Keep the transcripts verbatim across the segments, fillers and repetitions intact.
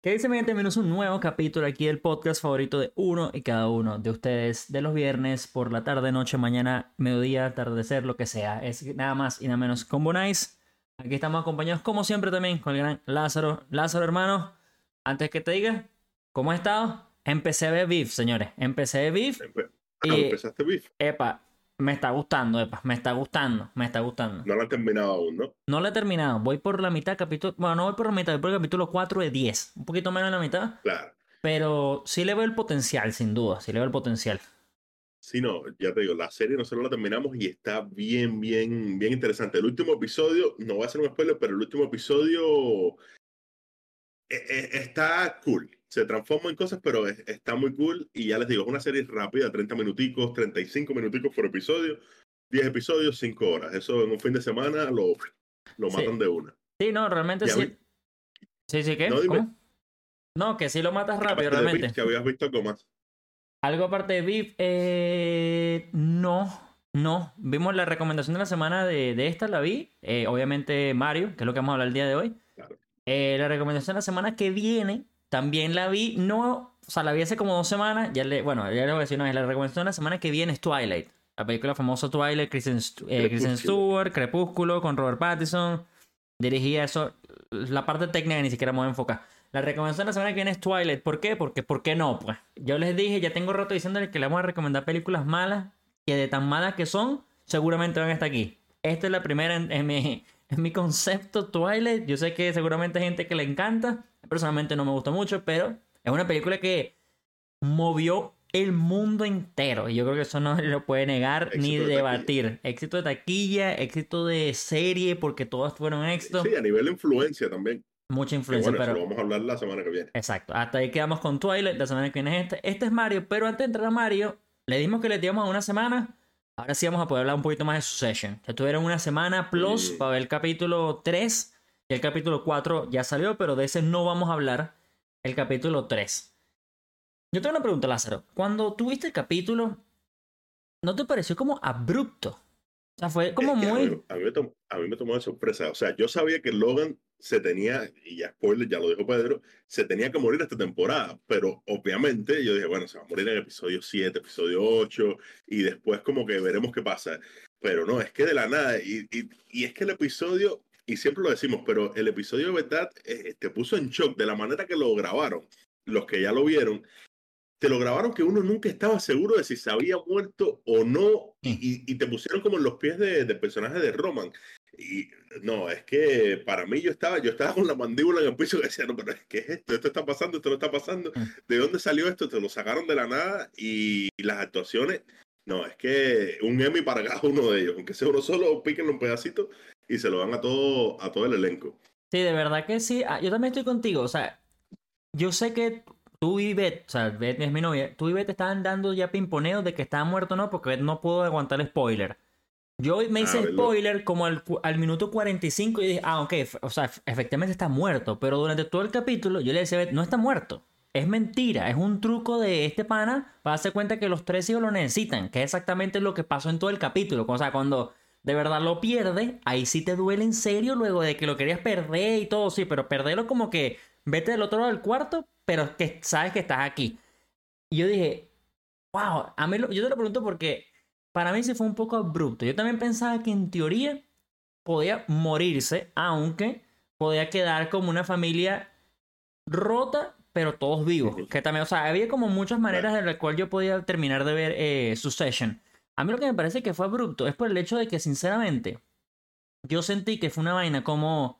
¿Qué dice mi gente? Bienvenidos a un nuevo capítulo aquí del podcast favorito de uno y cada uno de ustedes de los viernes por la tarde, noche, mañana, mediodía, atardecer, lo que sea. Es nada más y nada menos Combo Nice. Aquí estamos acompañados como siempre también con el gran Lázaro. Lázaro, hermano, antes que te diga, ¿cómo has estado? Empecé a ver Beef, señores. Empecé a ver Beef Empe- Ah, y, empezaste Beef. epa, me está gustando, epa, me está gustando, me está gustando. No lo han terminado aún, ¿no? No lo he terminado, voy por la mitad, capítulo... Bueno, no voy por la mitad, voy por el capítulo cuatro de diez. Un poquito menos de la mitad. Claro. Pero sí le veo el potencial, sin duda. Sí le veo el potencial. Sí, no, ya te digo, la serie nosotros la terminamos y está bien, bien, bien interesante. El último episodio, no voy a hacer un spoiler, pero el último episodio eh, eh, está cool. Se transforma en cosas, pero es- está muy cool. Y ya les digo, es una serie rápida, treinta minuticos, treinta y cinco minuticos por episodio, diez episodios, cinco horas. Eso en un fin de semana lo, lo Sí. matan de una. Sí, no, realmente Ya vi, sí. Sí, sí, no ¿qué? dime, ¿Cómo? No, que sí lo matas rápido, aparte de Beef, realmente. que habías visto algo más. Algo aparte de Beef, eh... no. No. Vimos la recomendación de la semana de, de esta, la vi. Eh, obviamente Mario, que es lo que vamos a hablar el día de hoy. Claro. Eh, la recomendación de la semana que viene, también la vi. No, o sea, la vi hace como dos semanas. Ya le, bueno, ya le voy a decir una vez. La recomendación de la semana que viene es Twilight. La película famosa Twilight, Kristen, Stu- eh, Kristen Crepúsculo. Stewart, Crepúsculo, con Robert Pattinson. Dirigía eso. La parte técnica ni siquiera me voy a enfocar. La recomendación de la semana que viene es Twilight. ¿Por qué? Porque ¿por qué no? Pues yo les dije, ya tengo rato diciéndoles que le vamos a recomendar películas malas, que de tan malas que son, seguramente van a estar aquí. Esta es la primera en, en mi, en mi concepto Twilight. Yo sé que seguramente hay gente que le encanta. Personalmente no me gusta mucho, pero es una película que movió el mundo entero. Y yo creo que eso no se lo puede negar ni Éxito de taquilla. debatir. Éxito de taquilla, éxito de serie, porque todas fueron éxitos. Sí, a nivel de influencia también. Mucha Que influencia, bueno, eso lo pero vamos a hablar la semana que viene. exacto. Hasta ahí quedamos con Twilight. La semana que viene es este. Este es Mario, pero antes de entrar a Mario, le dimos que le dimos a una semana. Ahora sí vamos a poder hablar un poquito más de Succession. Ya tuvieron una semana plus Mm, para ver el capítulo tres. Y el capítulo cuatro ya salió, pero de ese no vamos a hablar. El capítulo tres. Yo tengo una pregunta, Lázaro. Cuando tuviste el capítulo, ¿no te pareció como abrupto? O sea, fue como Es que a mí, muy... a mí me tomó, a mí me tomó de sorpresa. O sea, yo sabía que Logan se tenía, y ya spoiler, ya lo dijo Pedro, se tenía que morir esta temporada. Pero obviamente yo dije, bueno, se va a morir en episodio siete, episodio ocho, y después como que veremos qué pasa. Pero no, es que de la nada, y, y, y es que el episodio, y siempre lo decimos, pero el episodio de verdad eh, te puso en shock de la manera que lo grabaron. Los que ya lo vieron te lo grabaron que uno nunca estaba seguro de si se había muerto o no, y, Mm. y, y te pusieron como en los pies de, del personaje de Roman. Y no, es que para mí yo estaba, yo estaba con la mandíbula en el piso y decía, no, pero es que es esto, esto está pasando, esto no está pasando. Mm. ¿De dónde salió esto? Te lo sacaron de la nada y, y las actuaciones, no, es que un Emmy para cada uno de ellos, aunque sea uno solo, píquenlo en pedacitos y se lo dan a todo, a todo el elenco. Sí, de verdad que sí. Ah, yo también estoy contigo. O sea, yo sé que tú y Beth, o sea, Beth es mi novia, tú y Beth estaban dando ya pimponeos de que estaba muerto o no, porque Beth no pudo aguantar el spoiler. Yo me A hice verlo. spoiler como al, cu- al minuto cuarenta y cinco y dije, ah, ok, f- o sea, f- efectivamente está muerto. Pero durante todo el capítulo yo le decía a Beth, no está muerto. Es mentira, es un truco de este pana para darse cuenta que los tres hijos lo necesitan, que es exactamente lo que pasó en todo el capítulo. O sea, cuando de verdad lo pierde, ahí sí te duele en serio luego de que lo querías perder y todo, sí, pero perderlo como que vete del otro lado del cuarto, pero que sabes que estás aquí. Y yo dije, wow, a mí lo- yo te lo pregunto porque para mí sí fue un poco abrupto. Yo también pensaba que en teoría podía morirse, aunque podía quedar como una familia rota, pero todos vivos. Ujú. Que también, o sea, había como muchas maneras Claro. de las cuales yo podía terminar de ver eh, Succession. A mí lo que me parece que fue abrupto es por el hecho de que, sinceramente, yo sentí que fue una vaina como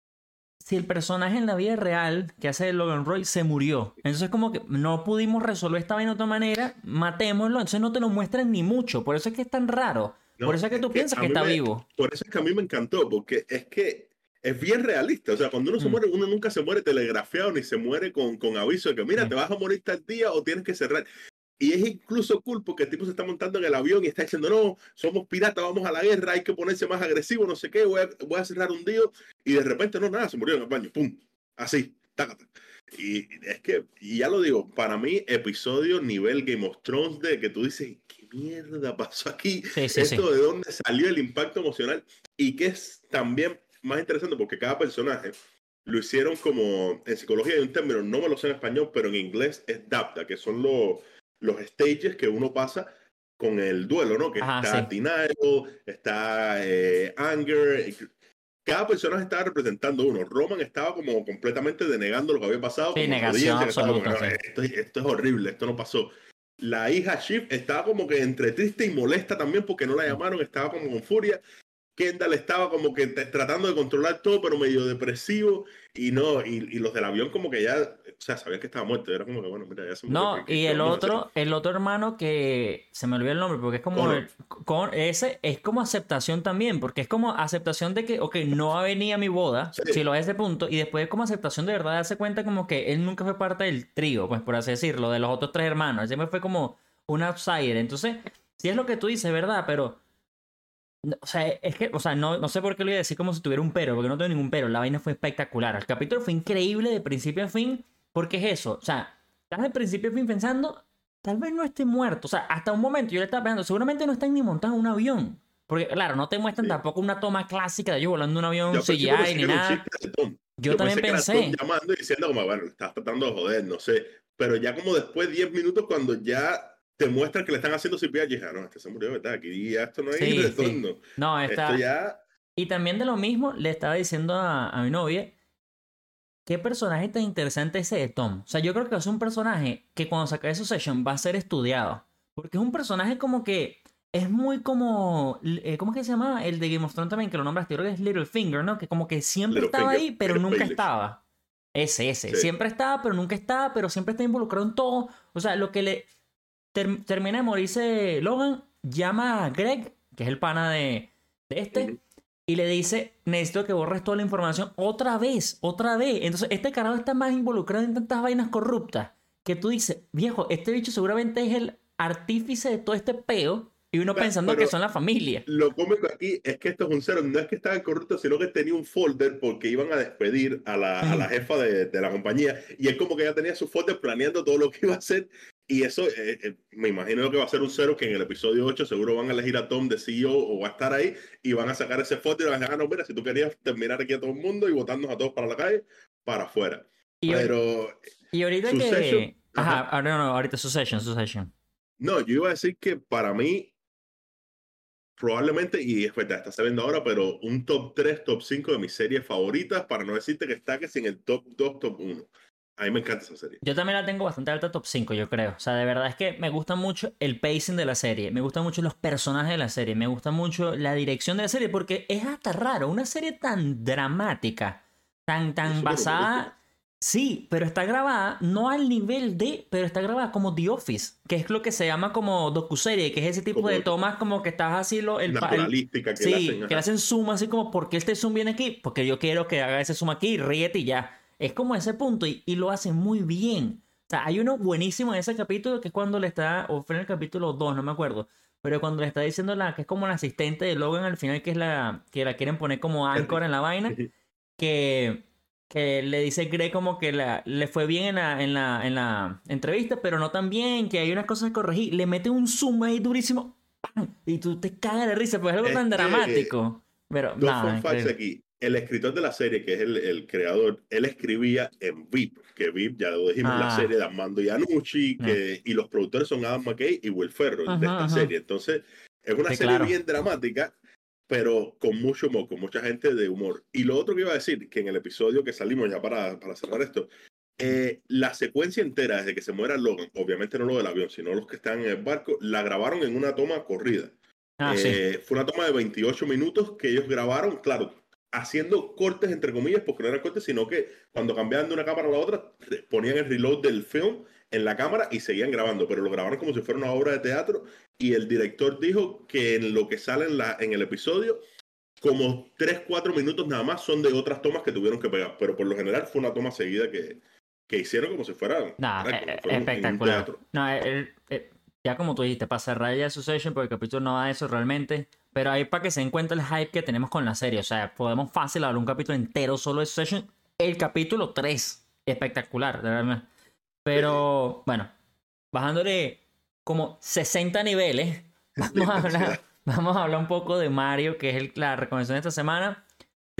si el personaje en la vida real que hace Logan Roy se murió. Entonces como que no pudimos resolver esta vaina de otra manera, matémoslo, entonces no te lo muestran ni mucho. Por eso es que es tan raro. Por No, eso es que es tú que piensas a que mí está me, vivo. por eso es que a mí me encantó, porque es que es bien realista. O sea, cuando uno se Mm, muere, uno nunca se muere telegrafiado ni se muere con, con aviso de que, mira, mm, te vas a morir tal día o tienes que cerrar. Y es incluso cool porque el tipo se está montando en el avión y está diciendo, no, somos piratas, vamos a la guerra, hay que ponerse más agresivo, no sé qué, voy a, voy a cerrar un día. Y de repente, no, nada, se murió en el baño, pum, así, tácata. Y es que, y ya lo digo, para mí, episodio nivel Game of Thrones de que tú dices, ¿qué mierda pasó aquí? sí, sí, sí. Esto de dónde salió el impacto emocional y que es también más interesante porque cada personaje lo hicieron como, en psicología hay un término, no me lo sé en español, pero en inglés es DAPTA, que son los, los stages que uno pasa con el duelo, ¿no? Que Ajá, está sí. denial, está eh, anger. Cada personaje estaba representando uno. Roman estaba como completamente denegando lo que había pasado, Sí, como la negación audiencia que estaba como, absoluta, "No, sí. esto, esto es horrible, esto no pasó". La hija Shiv estaba como que entre triste y molesta también porque no la llamaron, estaba como con furia. Kendall estaba como que t- tratando de controlar todo, pero medio depresivo, y no, y, y los del avión como que ya, o sea, sabían que estaba muerto, era como que, bueno, mira, ya se murió, No, ¿qué, qué, y qué el vamos a hacer? otro, el otro hermano que se me olvidó el nombre, porque es como Connor, el- con ese es como aceptación también, porque es como aceptación de que, ok, no va a venir a mi boda, si sí, lo es de punto, y después es como aceptación de verdad darse cuenta como que él nunca fue parte del trío, pues por así decirlo, de los otros tres hermanos, él siempre fue como un outsider. Entonces, sí es lo que tú dices, ¿verdad? Pero no, o sea, es que, o sea, no, no sé por qué lo iba a decir como si tuviera un pero, porque no tengo ningún pero. La vaina fue espectacular. El capítulo fue increíble de principio a fin, porque es eso. O sea, estás de principio a fin pensando, tal vez no esté muerto. O sea, hasta un momento yo le estaba pensando, seguramente no están ni montados en un avión. Porque, claro, no te muestran sí. tampoco una toma clásica de ellos volando en un avión Yo al principio C G I pensé ni que era un nada. chiste de Tom. Yo Yo también pensé que era Tom pensé. llamando y diciendo como, bueno, le estás tratando de joder, no sé. Pero ya como después de diez minutos, cuando ya te muestran que le están haciendo C P R, dije, ah, no, este se murió, ¿verdad? Aquí ya esto no hay Sí, sí. retorno. No, Esto está. ya, Y también de lo mismo le estaba diciendo a, a mi novia. ¿Qué personaje tan interesante ese de Tom? O sea, yo creo que es un personaje que cuando se acabe Succession va a ser estudiado. Porque es un personaje como que es muy como... eh, ¿Cómo es que se llama? El de Game of Thrones también, que lo nombraste, creo que es Littlefinger, ¿no? Que como que siempre estaba Littlefinger, ahí, pero Peter nunca Baelish. estaba. Ese, ese. Sí. Siempre estaba, pero nunca estaba, pero siempre está involucrado en todo. O sea, lo que le ter- termina de morirse Logan, llama a Greg, que es el pana de, de este, Ujú. y le dice, necesito que borres toda la información otra vez, otra vez. Entonces, este carajo está más involucrado en tantas vainas corruptas que tú dices, viejo, este bicho seguramente es el artífice de todo este peo, y uno Pe- pensando que Pero son la familia. lo cómico aquí es que esto es un cero, no es que estaba corrupto, sino que tenía un folder porque iban a despedir a la, a la Ujú. jefa de, de la compañía, y él como que ya tenía su folder planeando todo lo que iba a hacer, y eso eh, eh, me imagino que va a ser un cero que en el episodio ocho seguro van a elegir a Tom de C E O o va a estar ahí y van a sacar ese folder y van a decir, ah, no, mira, si tú querías terminar aquí a todo el mundo y botarnos a todos para la calle, para afuera. Y, ahori- Pero y ahorita Succession, que... Ajá, ajá, ahora no, no, ahorita Succession, Succession. no, yo iba a decir que para mí probablemente, y es verdad, está saliendo ahora, pero un top tres top cinco de mis series favoritas, para no decirte que está que sin el top dos top uno. A mí me encanta esa serie. Yo también la tengo bastante alta top cinco, yo creo. O sea, de verdad es que me gusta mucho el pacing de la serie, me gustan mucho los personajes de la serie, me gusta mucho la dirección de la serie, porque es hasta raro, una serie tan dramática, tan, Y es tan súper humorística. basada, sí, pero está grabada no al nivel de, pero está grabada como The Office, que es lo que se llama como docuserie, que es ese tipo Como de tomas como que estás así, lo, el, pa- el- naturalística que le hacen, sí, que le ajá. hacen zoom así como, ¿por qué este zoom viene aquí? Porque yo quiero que haga ese zoom aquí, ríete y ya. Es como ese punto y, y lo hacen muy bien. O sea, hay uno buenísimo en ese capítulo que es cuando le está, o fue en el capítulo dos, no me acuerdo, pero cuando le está diciendo la que es como la asistente de Logan al final, que es la que la quieren poner como Henry. anchor en la vaina, que, que le dice Greg como que la, le fue bien en la, en, la, en la entrevista, pero no tan bien, que hay unas cosas que corregir. Le mete un zoom ahí durísimo ¡pam! Y tú te cagas de risa, pues es algo Es tan que dramático. Pero dos nada, fun facts increíble. aquí. El escritor de la serie, que es el, el creador, él escribía en V I P, que V I P, ya lo dijimos, la serie Ah, de Armando Iannucci, eh. que, y los productores son Adam McKay y Will Ferrell de Ujú, esta ujú. serie. Entonces, es una Sí, serie claro. bien dramática, pero con mucho humor, con mucha gente de humor. Y lo otro que iba a decir, que en el episodio que salimos ya para, para cerrar esto, eh, la secuencia entera desde que se muera Logan, obviamente no lo del avión, sino los que están en el barco, la grabaron en una toma corrida. Ah, sí. Eh, fue una toma de veintiocho minutos que ellos grabaron, claro, haciendo cortes entre comillas, porque no eran cortes, sino que cuando cambiaban de una cámara a la otra, ponían el reload del film en la cámara y seguían grabando, pero lo grabaron como si fuera una obra de teatro y el director dijo que en lo que sale en, la, en el episodio, como tres cuatro minutos nada más son de otras tomas que tuvieron que pegar, pero por lo general fue una toma seguida que, que hicieron como si fuera, Nada, ¿verdad? e- Como si e- fuera un- en un espectacular. teatro. No, el- el- ya como tú dijiste, para cerrar ya Succession, porque el capítulo no va de eso realmente. Pero ahí para que se den cuenta el hype que tenemos con la serie. O sea, podemos fácil hablar un capítulo entero solo de Succession. El capítulo tres espectacular, de verdad. Sí, Pero bueno, bajándole como sesenta niveles, la vamos a intensidad. hablar, vamos a hablar un poco de Mario, que es el- la recomendación de esta semana.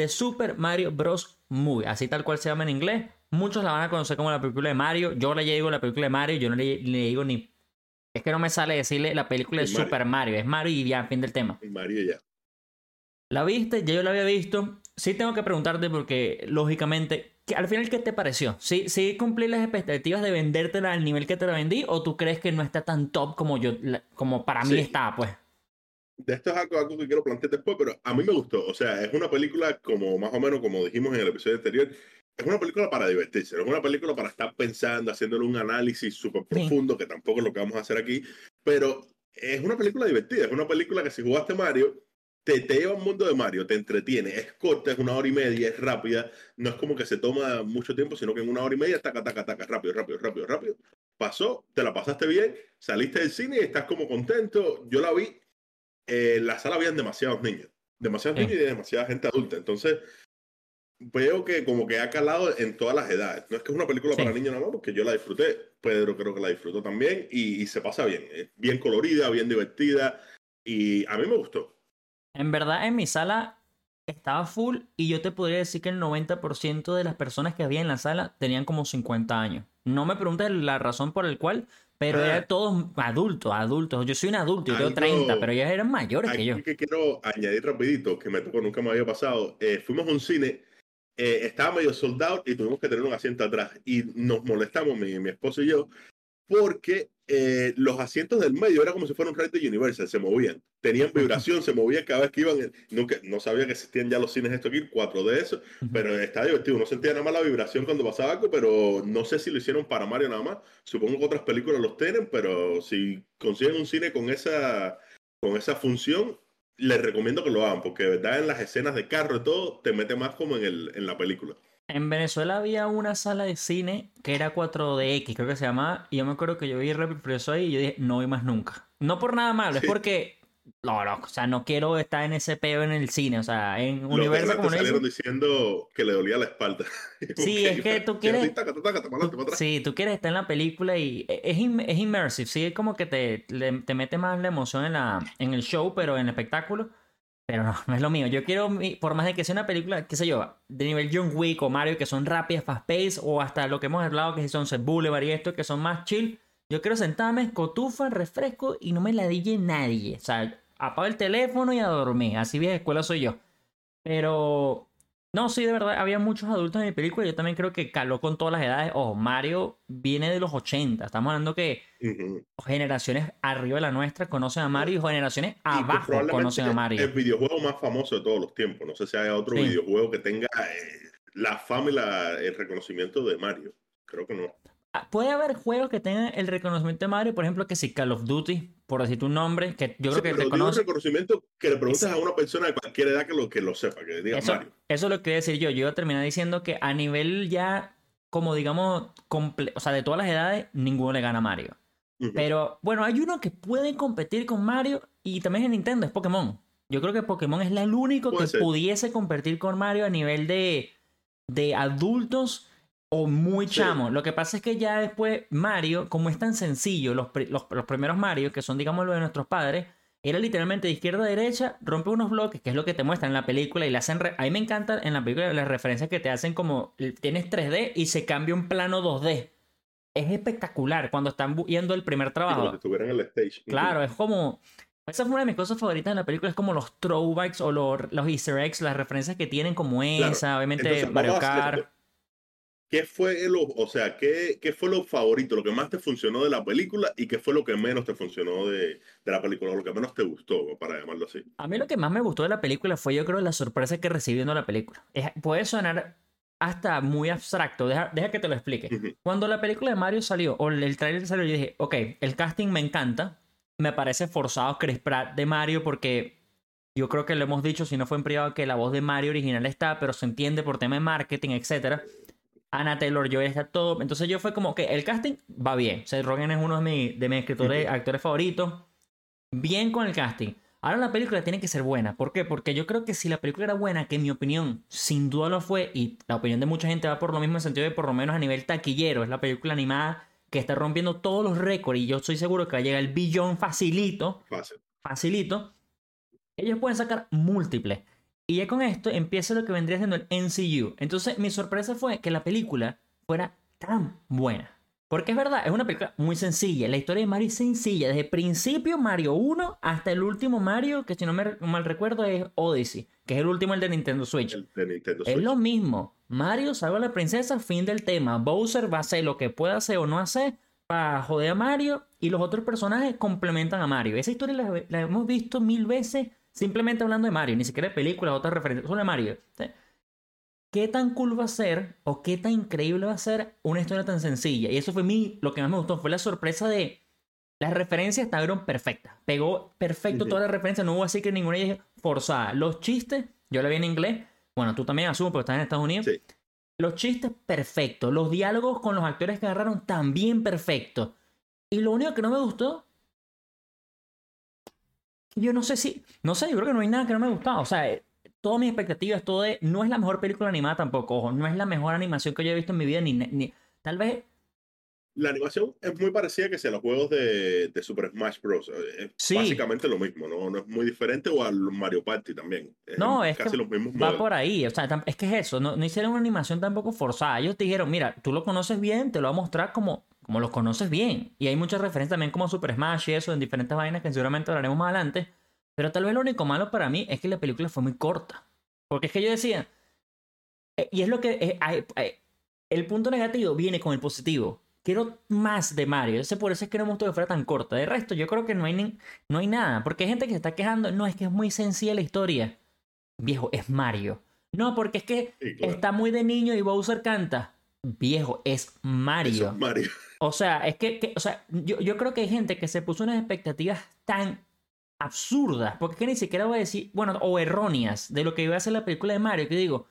The Super Mario Bros. Movie, así tal cual se llama en inglés. Muchos la van a conocer como la película de Mario. Yo le digo la película de Mario, yo no le, le digo ni... Es que no me sale decirle la película de Sí, Mario. Super Mario. Es Mario y ya, fin del tema. Y Mario ya. ¿La viste? Ya yo la había visto. Sí tengo que preguntarte porque, lógicamente, ¿qué- al final, ¿qué te pareció? ¿Sí, sí cumplí las expectativas de vendértela al nivel que te la vendí? ¿O tú crees que no está tan top como yo, la- como para mí Sí. está, pues? De esto es algo, algo que quiero plantear después, pero a mí me gustó. O sea, es una película como más o menos como dijimos en el episodio anterior. Es una película para divertirse, no es una película para estar pensando, haciéndole un análisis súper Sí. profundo, que tampoco es lo que vamos a hacer aquí, pero es una película divertida, es una película que si jugaste Mario, te, te lleva a un mundo de Mario, te entretiene, es corta, es una hora y media, es rápida, no es como que se toma mucho tiempo, sino que en una hora y media, taca, taca, taca, rápido, rápido, rápido, rápido. Pasó, te la pasaste bien, saliste del cine y estás como contento. Yo la vi, eh, en la sala habían demasiados niños, demasiados Sí. niños y demasiada gente adulta, entonces veo que como que ha calado en todas las edades. No es que es una película Sí. para niños nada más, porque yo la disfruté, Pedro creo que la disfrutó también y, y se pasa bien. Es bien colorida, bien divertida y a mí me gustó. En verdad, en mi sala estaba full y yo te podría decir que el noventa por ciento de las personas que había en la sala tenían como cincuenta años. No me preguntes la razón por el cual, pero eran Ah, todos adultos, adultos. Yo soy un adulto, yo tengo treinta, pero algo ellos eran mayores que yo. aquí que quiero añadir rapidito, que me tocó, nunca me había pasado. Eh, fuimos a un cine, eh, estaba medio soldado y tuvimos que tener un asiento atrás y nos molestamos, mi, mi esposo y yo, porque eh, los asientos del medio era como si fuera un ride de Universal, se movían, tenían vibración, se movían cada vez que iban. Nunca, no sabía que existían ya los cines esto aquí, cuatro de eso, pero está divertido. No sentía nada más la vibración cuando pasaba algo, pero no sé si lo hicieron para Mario nada más. Supongo que otras películas los tienen, pero si consiguen un cine con esa, con esa función, les recomiendo que lo hagan, porque de verdad en las escenas de carro y todo, te mete más como en, el, en la película. En Venezuela había una sala de cine que era cuatro D X, creo que se llamaba, y yo me acuerdo que yo vi Rápido y Furioso ahí y yo dije, no voy más nunca. No por nada malo, es Sí. porque, no, no, o sea, no quiero estar en ese peo en el cine, o sea, en Los Universo, como delantes no salieron dicen. diciendo que le dolía la espalda. Sí, es que tú Llega así, quieres, taca, taca, taca, para adelante, tú, para atrás. sí, tú quieres estar en la película y e- es, im- es immersive, sí, es como que te, le- te mete más la emoción en, la, en el show, pero en el espectáculo. Pero no, no es lo mío. Yo quiero, mi- por más de que sea una película, qué sé yo, de nivel John Wick o Mario, que son rápidas, fast pace, o hasta lo que hemos hablado, que son Sunset Boulevard y esto, que son más chill. Yo quiero sentarme, cotufa, refresco y no me ladille nadie. O sea, apago el teléfono y a dormir. Así vieja escuela soy yo. Pero, no, sí, de verdad, había muchos adultos en mi película. Yo también creo que caló con todas las edades. Ojo, Mario viene de los ochenta. Estamos hablando que Ujú. generaciones arriba de la nuestra conocen a Mario y generaciones Y que abajo probablemente conocen a Mario. el videojuego más famoso de todos los tiempos. No sé si hay otro Sí. videojuego que tenga eh, la fama y la- el reconocimiento de Mario. Creo que no. Ah, puede haber juegos que tengan el reconocimiento de Mario, por ejemplo, que si Call of Duty, por decir tu nombre, que yo Sí, creo que pero digo un reconoce. reconocimiento que le preguntes Es- a una persona de cualquier edad que lo, que lo sepa, que diga eso, Mario. eso es lo que voy a decir yo. Yo iba a terminar diciendo que a nivel ya, como digamos, comple- o sea, de todas las edades, ninguno le gana a Mario. Ujú. Pero bueno, hay uno que puede competir con Mario y también es Nintendo, es Pokémon. Yo creo que Pokémon es el único que Puede ser. pudiese competir con Mario a nivel de, de adultos o muy Sí. chamo. Lo que pasa es que ya después Mario, como es tan sencillo, los, pri- los, los primeros Mario, que son digamos los de nuestros padres, era literalmente de izquierda a derecha, rompe unos bloques, que es lo que te muestran en la película, y le hacen... re- A mí me encanta en la película las referencias que te hacen como tienes tres D y se cambia un plano dos D. Es espectacular cuando están bu- yendo el primer Y como si trabajo. estuviera en el stage. Ujú. Claro, es como... Esa fue una de mis cosas favoritas en la película, es como los throwbacks o los, los easter eggs, las referencias que tienen como Claro. esa, obviamente Entonces, Mario vamos a hacer esto. Kart. ¿Qué fue lo, o sea, qué, qué fue lo favorito, lo que más te funcionó de la película y qué fue lo que menos te funcionó de, de la película, o lo que menos te gustó, para llamarlo así? A mí lo que más me gustó de la película fue yo creo la sorpresa que recibí viendo la película. Es- puede sonar hasta muy abstracto, deja, deja que te lo explique. Ujú. Cuando la película de Mario salió, o el trailer salió, yo dije, ok, el casting me encanta, me parece forzado Chris Pratt de Mario porque yo creo que lo hemos dicho, si no fue en privado, que la voz de Mario original está, pero se entiende por tema de marketing, etcétera. Anna Taylor-Joy está todo. Entonces yo fue como que el casting va bien. Seth Rogen es uno de, mis de mis escritores, Ujú. actores favoritos. Bien con el casting. Ahora la película tiene que ser buena. ¿Por qué? Porque yo creo que si la película era buena, que en mi opinión sin duda lo fue, y la opinión de mucha gente va por lo mismo en el sentido de por lo menos a nivel taquillero, es la película animada que está rompiendo todos los récords y yo estoy seguro que va a llegar el billón facilito, Fácil. facilito, ellos pueden sacar múltiples. Y ya con esto empieza lo que vendría siendo el M C U. Entonces mi sorpresa fue que la película fuera tan buena. Porque es verdad, es una película muy sencilla. La historia de Mario es sencilla. Desde el principio Mario uno hasta el último Mario, que si no me mal recuerdo es Odyssey, que es el último, el de Nintendo Switch. El de Nintendo Es Switch. lo mismo. Mario salva a la princesa, fin del tema. Bowser va a hacer lo que pueda hacer o no hacer para joder a Mario, y los otros personajes complementan a Mario. Esa historia la, la hemos visto mil veces simplemente hablando de Mario, ni siquiera de películas, otras referencias, solo de Mario. O sea, ¿qué tan cool va a ser o qué tan increíble va a ser una historia tan sencilla? Y eso fue mi, lo que más me gustó, fue la sorpresa de las referencias estaban perfectas. Pegó perfecto Uh-huh. todas las referencias, no hubo así que ninguna de ellas forzada. Los chistes, yo la vi en inglés, bueno, tú también asumo porque estás en Estados Unidos. Sí. Los chistes perfectos, los diálogos con los actores que agarraron también perfectos. Y lo único que no me gustó, yo no sé si, no sé, yo creo que no hay nada que no me gustaba. O sea, eh, todas mis expectativas, todo de, no es la mejor película animada tampoco, ojo, no es la mejor animación que yo he visto en mi vida, ni, ni tal vez, La animación es muy parecida que sea los juegos de, de Super Smash Bros. Es sí, básicamente lo mismo, ¿no? No es muy diferente, o al Mario Party también. Es no, es que casi los mismos va modelos. por ahí, o sea, tam- es que es eso, no, no hicieron una animación tampoco forzada. Ellos te dijeron, mira, tú lo conoces bien, te lo voy a mostrar como, como los conoces bien. Y hay muchas referencias también como Super Smash y eso, en diferentes vainas que seguramente hablaremos más adelante. Pero tal vez lo único malo para mí es que la película fue muy corta. Porque es que yo decía, eh, y es lo que, eh, hay- hay- el punto negativo viene con el positivo. Quiero más de Mario. Ese por eso es que no me gustó que fuera tan corta. De resto, yo creo que no hay, ni- no hay nada. Porque hay gente que se está quejando. No, es que es muy sencilla la historia. Viejo, es Mario. No, porque es que Sí, claro. está muy de niño y Bowser canta. Viejo, es Eso es Mario. Mario. O sea, es que, que- o sea, yo, yo creo que hay gente que se puso unas expectativas tan absurdas, porque es que ni siquiera voy a decir, bueno, o erróneas de lo que iba a ser la película de Mario, que digo,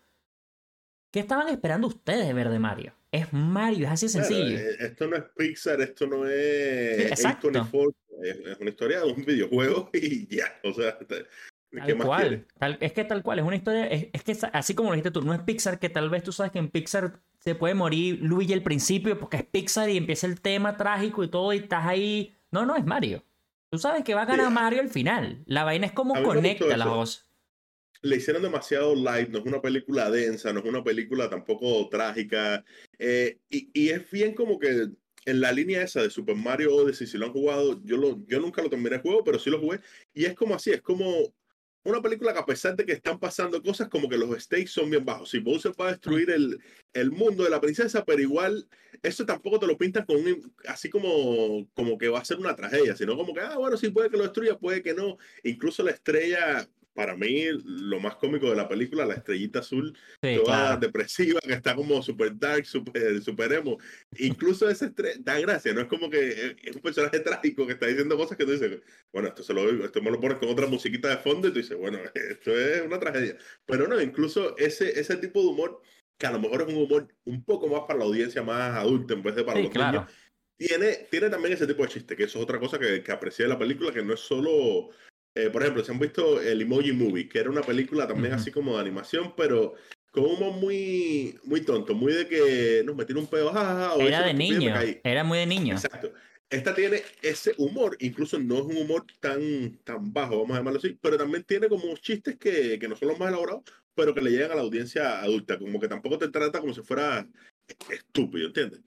¿qué estaban esperando ustedes de ver de Mario? Es Mario, es así de Claro, sencillo. eh, esto no es Pixar, esto no Sí, es exacto. A veinticuatro, es, es una historia de un videojuego y ya. O sea, te- ¿qué Tal más quieres? cual, tal, es que tal cual, es una historia, es, es que es así como lo dijiste tú, no es Pixar, que tal vez tú sabes que en Pixar se puede morir Luigi al principio porque es Pixar y empieza el tema trágico y todo y estás ahí. No, no, es Mario. Tú sabes que va a Sí, ganar a, Mario al final. La vaina es a como mí me gustó conecta las eso. dos. Le hicieron demasiado light, no es una película densa, no es una película tampoco trágica. eh, y, y es bien como que en la línea esa de Super Mario Odyssey, si lo han jugado, yo, lo, yo nunca lo terminé el juego, pero sí lo jugué. Y es como así, es como una película que a pesar de que están pasando cosas, como que los stakes son bien bajos. Si Bowser va a Mm. destruir el, el mundo de la princesa, pero igual eso tampoco te lo pintan con un, así como, como que va a ser una tragedia, sino como que, ah, bueno, sí puede que lo destruya, puede que no. Incluso la estrella, para mí, lo más cómico de la película, la estrellita azul, Sí, toda claro. depresiva, que está como super dark, super, super emo. Incluso esa estrella da gracia, no es como que es un personaje trágico que está diciendo cosas que tú dices, bueno, esto, se lo, esto me lo pones con otra musiquita de fondo y tú dices, bueno, esto es una tragedia. Pero no, incluso ese, ese tipo de humor, que a lo mejor es un humor un poco más para la audiencia más adulta en vez de para Sí, los niños, claro. tiene, tiene también ese tipo de chiste, que eso es otra cosa que, que aprecié de la película, que no es solo, eh, por ejemplo, si han visto el Emoji Movie, que era una película también Ujú. así como de animación, pero con un humor muy, muy tonto, muy de que nos metieron un pedo, jajaja, o hice Era una de estupidez, me niño, caí. era muy de niño. Exacto. Esta tiene ese humor, incluso no es un humor tan, tan bajo, vamos a llamarlo así, pero también tiene como chistes que, que no son los más elaborados, pero que le llegan a la audiencia adulta, como que tampoco te trata como si fuera estúpido, ¿entiendes?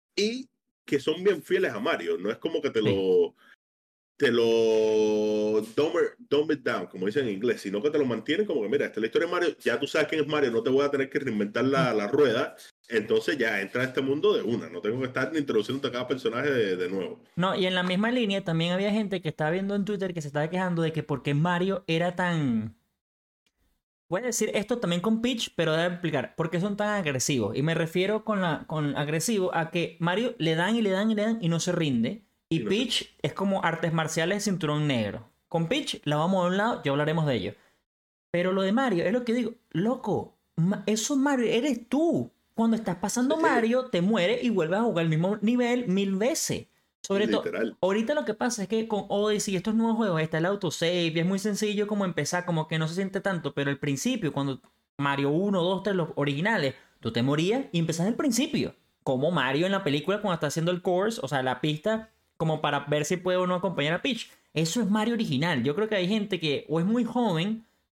Y que son bien fieles a Mario, no es como que te Sí. lo, te lo dumber, dumb it down, como dicen en inglés, sino que te lo mantienen como que, mira, esta es la historia de Mario, ya tú sabes quién es Mario, no te voy a tener que reinventar la, la rueda, entonces ya entra a este mundo de una, no tengo que estar introduciendo a cada personaje de, de nuevo. No, y en la misma línea también había gente que estaba viendo en Twitter que se estaba quejando de que por qué Mario era tan... Voy a decir esto también con Peach, pero voy a explicar por qué son tan agresivos. Y me refiero con, la, con agresivo a que Mario le dan y le dan y le dan y no se rinde. Y Y no sé, Peach es como artes marciales de cinturón negro. Con Peach la vamos a un lado, ya hablaremos de ello. Pero lo de Mario es lo que digo, loco, ma- eso Mario, eres tú. Cuando estás pasando sí, Mario, te mueres y vuelves a jugar el mismo nivel mil veces. Sobre todo, literal. ahorita lo que pasa es que con Odyssey y estos nuevos juegos está el autosave y es muy sencillo como empezar, como que no se siente tanto, pero al principio, cuando Mario uno, dos, tres, los originales, tú te morías y empezás al principio. Como Mario en la película cuando está haciendo el course, o sea, la pista, como para ver si puede o no acompañar a Peach. Eso es Mario original. Yo creo que hay gente que o es muy joven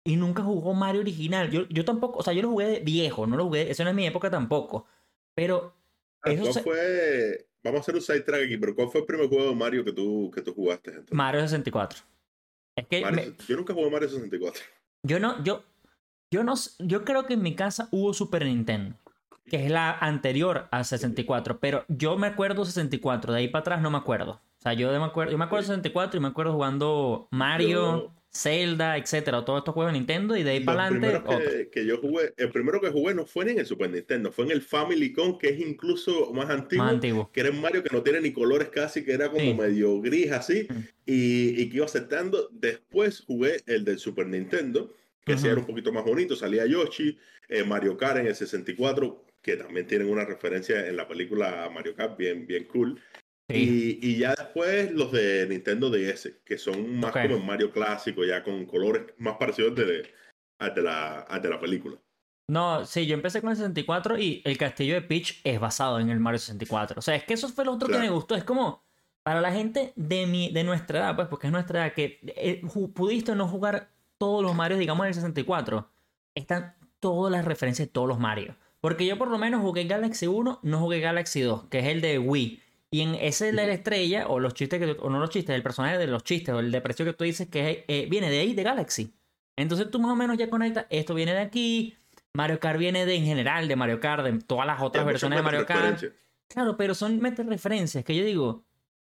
y nunca jugó Mario original. Yo, yo tampoco, o sea, yo lo jugué de viejo, no lo jugué, eso no es mi época tampoco. Pero Ah, eso ¿cuál se... fue? Vamos a hacer un sidetrack aquí, pero ¿cuál fue el primer juego de Mario que tú, que tú jugaste entonces? Mario sesenta y cuatro. Es que me- Mario, yo nunca jugué Mario sesenta y cuatro. yo no, yo, yo no, s- yo creo que en mi casa hubo Super Nintendo, que es la anterior a sesenta y cuatro, pero yo me acuerdo sesenta y cuatro, de ahí para atrás no me acuerdo. O sea, yo, de me acuerdo, yo me acuerdo Sí. sesenta y cuatro y me acuerdo jugando Mario, Yo, Zelda, etcétera, todos estos juegos de Nintendo y de ahí para los adelante primeros otro, que, que yo jugué, el primero que jugué no fue ni en el Super Nintendo, fue en el Family Con, que es incluso más más antiguo, antiguo. que era un Mario que no tiene ni colores casi, que era como Sí. medio gris así, Mm. y, y que iba aceptando. Después jugué el del Super Nintendo, que sí era Ujú. un poquito más bonito, salía Yoshi, eh, Mario Kart en el sesenta y cuatro, que también tienen una referencia en la película Mario Kart, bien, bien cool. Sí, Y, y ya después los de Nintendo D S, que son más ok. como en Mario clásico, ya con colores más parecidos de, al de la, al de la película. No, sí, yo empecé con el sesenta y cuatro y el castillo de Peach es basado en el Mario sesenta y cuatro. O sea, es que eso fue lo otro que me Claro. gustó. Es como para la gente de mi, de nuestra edad, pues, porque es nuestra edad, que eh, ju- pudiste no jugar todos los Marios, digamos, en el sesenta y cuatro. Están todas las referencias de todos los Marios. Porque yo por lo menos jugué Galaxy uno, no jugué Galaxy dos, que es el de Wii. Y en ese de la Ujú. estrella, o los chistes que tú- o no los chistes, el personaje de los chistes, o el deprecio que tú dices que eh, viene de ahí, de Galaxy. Entonces tú más o menos ya conectas, esto viene de aquí. Mario Kart viene de en general, de Mario Kart, de todas las Y otras hay muchas versiones de metas Mario Kart. referencias. Claro, pero son meta referencias que yo digo,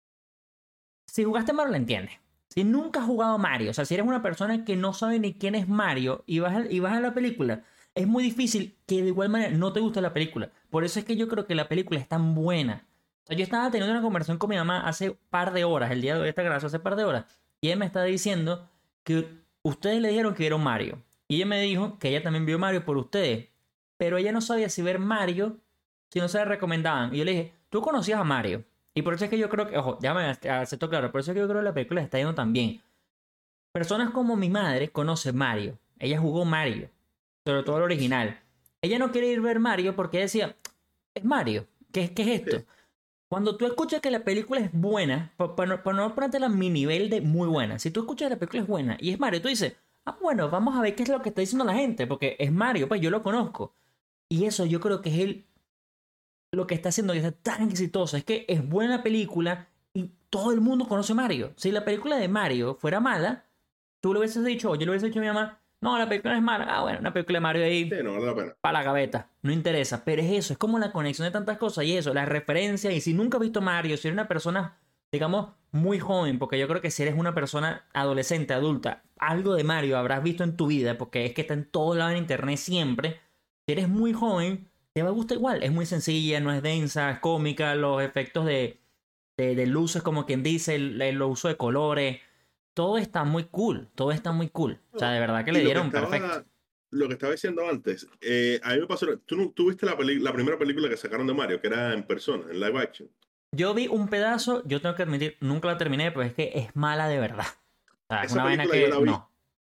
si jugaste Mario lo entiendes. Si nunca has jugado Mario, o sea, si eres una persona que no sabe ni quién es Mario y vas a, y vas a la película, es muy difícil que de igual manera no te guste la película. Por eso es que yo creo que la película es tan buena. O sea, yo estaba teniendo una conversación con mi mamá hace par de horas, el día de hoy está grabado hace par de horas, y ella me estaba diciendo que ustedes le dijeron que vieron Mario. Y ella me dijo que ella también vio Mario por ustedes, pero ella no sabía si ver Mario, si no se le recomendaban. Y yo le dije, tú conocías a Mario. Y por eso es que yo creo que, ojo, ya me acepto claro, por eso es que yo creo que la película está yendo tan bien. Personas como mi madre conocen Mario. Ella jugó Mario, sobre todo el Claro. original. Ella no quiere ir a ver Mario porque decía, es Mario, ¿qué, qué es esto? Sí. Cuando tú escuchas que la película es buena, para no, pa no ponértela a mi nivel de muy buena, si tú escuchas que la película es buena y es Mario, tú dices, ah, bueno, vamos a ver qué es lo que está diciendo la gente, porque es Mario, pues yo lo conozco. Y eso yo creo que es el, lo que está haciendo que sea tan exitoso. Es que es buena película y todo el mundo conoce Mario. Si la película de Mario fuera mala, tú le hubieses dicho, o yo le hubiese dicho a mi mamá, no, la película no es mala. Ah, bueno, una película de Mario Sí, ahí no vale la pena. para la gaveta. No interesa. Pero es eso, es como la conexión de tantas cosas y eso, la referencia. Y si nunca has visto Mario, si eres una persona, digamos, muy joven, porque yo creo que si eres una persona adolescente, adulta, algo de Mario habrás visto en tu vida, porque es que está en todo lado en internet siempre. Si eres muy joven, te va a gustar igual. Es muy sencilla, no es densa, es cómica, los efectos de, de, de luces, como quien dice, el, el uso de colores. Todo está muy cool, todo está muy cool. O sea, No. de verdad que le Y lo que dieron perfecto. estaba, lo que estaba diciendo antes, eh, a mí me pasó, ¿tú, no- tú viste la, peli- la primera película que sacaron de Mario, que era en persona, en live action? Yo vi un pedazo, yo tengo que admitir, nunca la terminé, pero es que es mala de verdad. O sea, es Esa una vaina película yo que la vi no.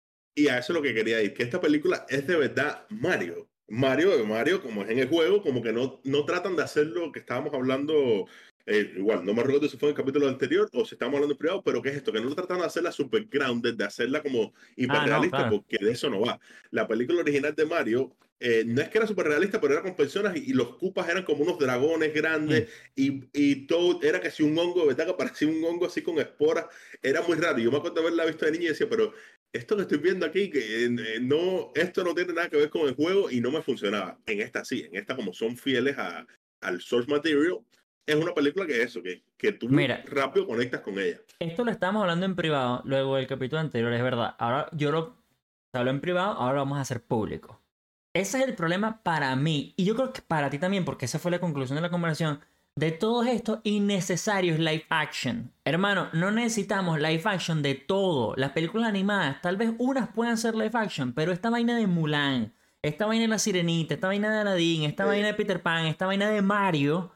y a eso es lo que quería ir, que esta película es de verdad Mario. Mario de Mario, como es en el juego, como que no, no tratan de hacer lo que estábamos hablando, eh, igual, no me recuerdo si fue en el capítulo anterior o si estábamos hablando en privado, pero ¿qué es esto? Que no tratan de hacerla super grounded, de hacerla como Ah, no, hiperrealista, claro. porque de eso no va. La película original de Mario eh, no es que era super realista, pero era con personas y, y los Koopas eran como unos dragones Mm. grandes y, y todo era casi un hongo, ¿verdad? Que parecía un hongo así con esporas. Era muy raro. Yo me acuerdo de haberla visto de niño y decía, pero esto que estoy viendo aquí, que eh, no, esto no tiene nada que ver con el juego y no me funcionaba. En esta sí, en esta como son fieles a, al source material, es una película que eso, que, que tú Mira, rápido conectas con ella. esto lo estábamos hablando en privado luego del capítulo anterior, es verdad. Ahora yo lo hablo en privado, ahora lo vamos a hacer público. Ese es el problema para mí, y yo creo que para ti también, porque esa fue la conclusión de la conversación, de todos estos innecesarios live action. Hermano, no necesitamos live action de todo. Las películas animadas, tal vez unas puedan ser live action, pero esta vaina de Mulan, esta vaina de La Sirenita, esta vaina de Aladdin, esta Eh, vaina de Peter Pan, esta vaina de Mario,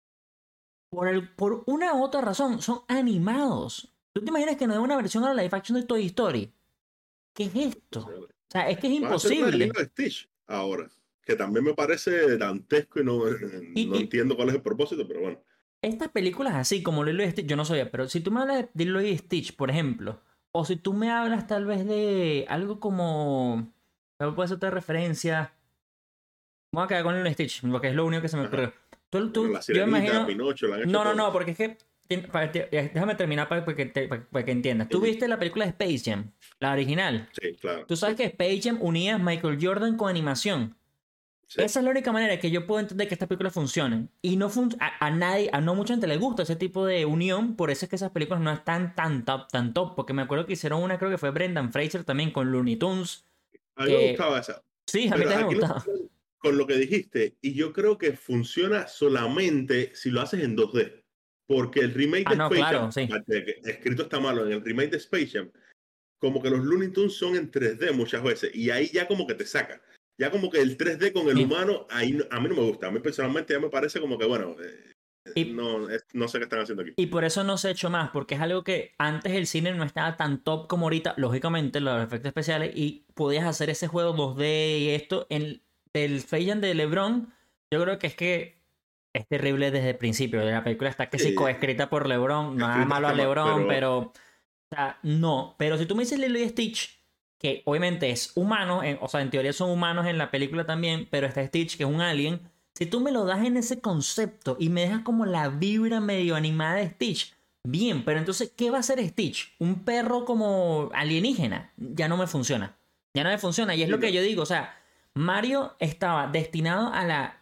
por, el, por una u otra razón, son animados. ¿Tú te imaginas que nos den una versión a la live action de Toy Story? ¿Qué es esto? O sea, es que es Van a hacer una de Lilo imposible. de Stitch ahora, que también me parece dantesco y no, Y, no y entiendo cuál es el propósito, pero bueno. estas películas así como Lilo y Stitch, yo no sabía, pero si tú me hablas de Lilo y Stitch, por ejemplo, O si tú me hablas tal vez de algo como... ¿Cuál puede ser otra referencia? Vamos a quedar con el Stitch, porque es lo único que se me Ajá. ocurrió. Tú, Bueno, tú, la yo Sirenita, imagino... Pinocho, la han hecho No, no, todas. no, porque es que... tien- para- te- eh, Déjame terminar para, para que, te- para- para que entiendas. ¿Tú Ujú. viste la película de Space Jam? La original. Sí, claro, Tú sabes sí, que Space Jam unía a Michael Jordan con animación. sí. Esa es la única manera que yo puedo entender que estas películas funcionen. Y no fun a, a nadie, a no mucha gente le gusta ese tipo de unión. Por eso es que esas películas no están tan top, tan top. Porque me acuerdo que hicieron una, creo que fue Brendan Fraser también con Looney Tunes. A mí me Que gustaba esa. sí, a mí Pero también me aquí lo gustaba. con lo que dijiste, y yo creo que funciona solamente si lo haces en dos D. Porque el remake Ah, de no, Space Jam, claro, sí. aparte de que escrito está malo, en el remake de Space Jam, como que los Looney Tunes son en tres D muchas veces, y ahí ya como que te saca. Ya como que el tres D con el Sí. humano, ahí no- a mí no me gusta. A mí personalmente ya me parece como que, bueno, eh, Y, no, es- no sé qué están haciendo aquí. y por eso no se ha hecho más. Porque es algo que antes el cine no estaba tan top como ahorita. Lógicamente, los efectos especiales. Y podías hacer ese juego dos D y esto. En el Space Jam de LeBron, yo creo que es que es terrible desde el principio. La película está que sí Sí, coescrita por LeBron. Nada escrita malo a está mal, LeBron, pero pero... O sea, no. Pero si tú me dices Lilo y Stitch, que obviamente es humano, en- o sea, en teoría son humanos en la película también, pero está Stitch, que es un alien. Si tú me lo das en ese concepto y me dejas como la vibra medio animada de Stitch, bien, pero entonces, ¿qué va a hacer Stitch? ¿Un perro como alienígena? Ya no me funciona. Ya no me funciona. Y es sí, lo que no. yo digo, o sea, Mario estaba destinado a la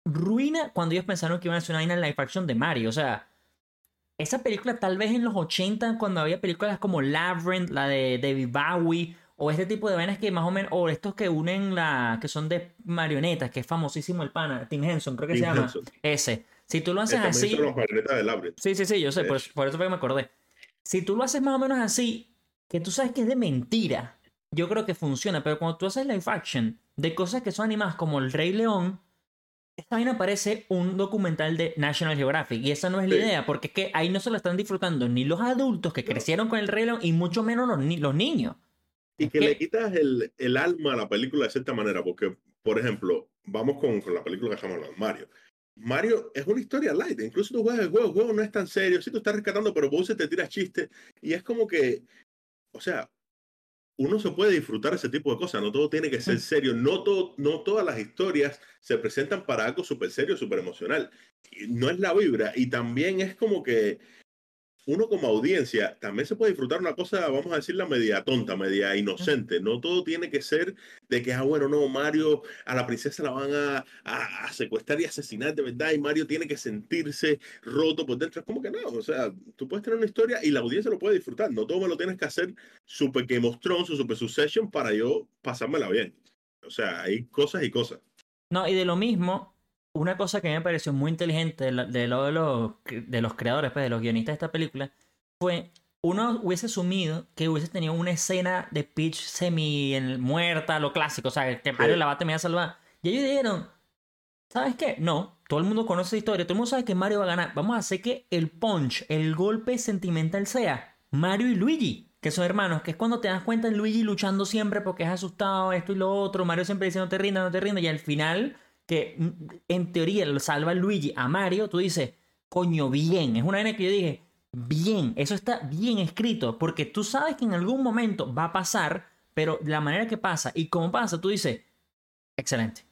ruina cuando ellos pensaron que iban a hacer una vaina live action de Mario. O sea, esa película tal vez en los ochenta cuando había películas como Labyrinth, la de David Bowie, o este tipo de vainas que más o menos, o estos que unen la, que son de marionetas, que es famosísimo el pana, Tim Henson, creo que se Tim llama, Henson. ese. Si tú lo Eh, haces también hizo así, los marionetas de Labyrinth, sí, sí, sí, yo sé, de por, hecho. eso- por eso fue que me acordé. Si tú lo haces más o menos así, que tú sabes que es de mentira, yo creo que funciona, pero cuando tú haces live action de cosas que son animadas como El Rey León, esta vaina parece un documental de National Geographic y esa no es la Sí. idea, porque es que ahí no se lo están disfrutando ni los adultos que No, crecieron con el Rey León y mucho menos los, ni los niños. y Es que le que, quitas el, el alma a la película de cierta manera, porque, por ejemplo, vamos con, con la película que estamos hablando, Mario. Mario es una historia light, incluso tú juegas el juego, el juego no es tan serio, sí tú estás rescatando, pero vos se te tiras chistes, y es como que, o sea, uno se puede disfrutar ese tipo de cosas, no todo tiene que ser serio, no, todo, no todas las historias se presentan para algo súper serio, súper emocional. Y no es la vibra, y también es como que uno como audiencia también se puede disfrutar una cosa, vamos a decirla, media tonta, media inocente. No todo tiene que ser de que, ah, bueno, no, Mario, a la princesa la van a, a, a secuestrar y asesinar de verdad, y Mario tiene que sentirse roto por dentro. Es como que no, o sea, tú puedes tener una historia y la audiencia lo puede disfrutar. No todo me lo tienes que hacer super Game of Thrones o super Succession para yo pasármela bien. O sea, hay cosas y cosas. no, y de lo mismo, una cosa que me pareció muy inteligente de, la- de lo de los, de los creadores, pues, de los guionistas de esta película, fue, uno hubiese asumido que hubiese tenido una escena de Peach semi en- muerta, lo clásico, o sea, que Mario Sí, la va a terminar salvar. Y ellos dijeron, ¿sabes qué? No, todo el mundo conoce esa historia, todo el mundo sabe que Mario va a ganar. Vamos a hacer que el punch, el golpe sentimental sea Mario y Luigi, que son hermanos, que es cuando te das cuenta en Luigi luchando siempre porque es asustado, esto y lo otro, Mario siempre dice no te rindas, no te rindas, y al final, que mm, en teoría lo salva Luigi a Mario, tú dices, coño, bien, es una vaina que yo dije, bien, eso está bien escrito, porque tú sabes que en algún momento va a pasar, pero la manera que pasa y cómo pasa, tú dices, excelente.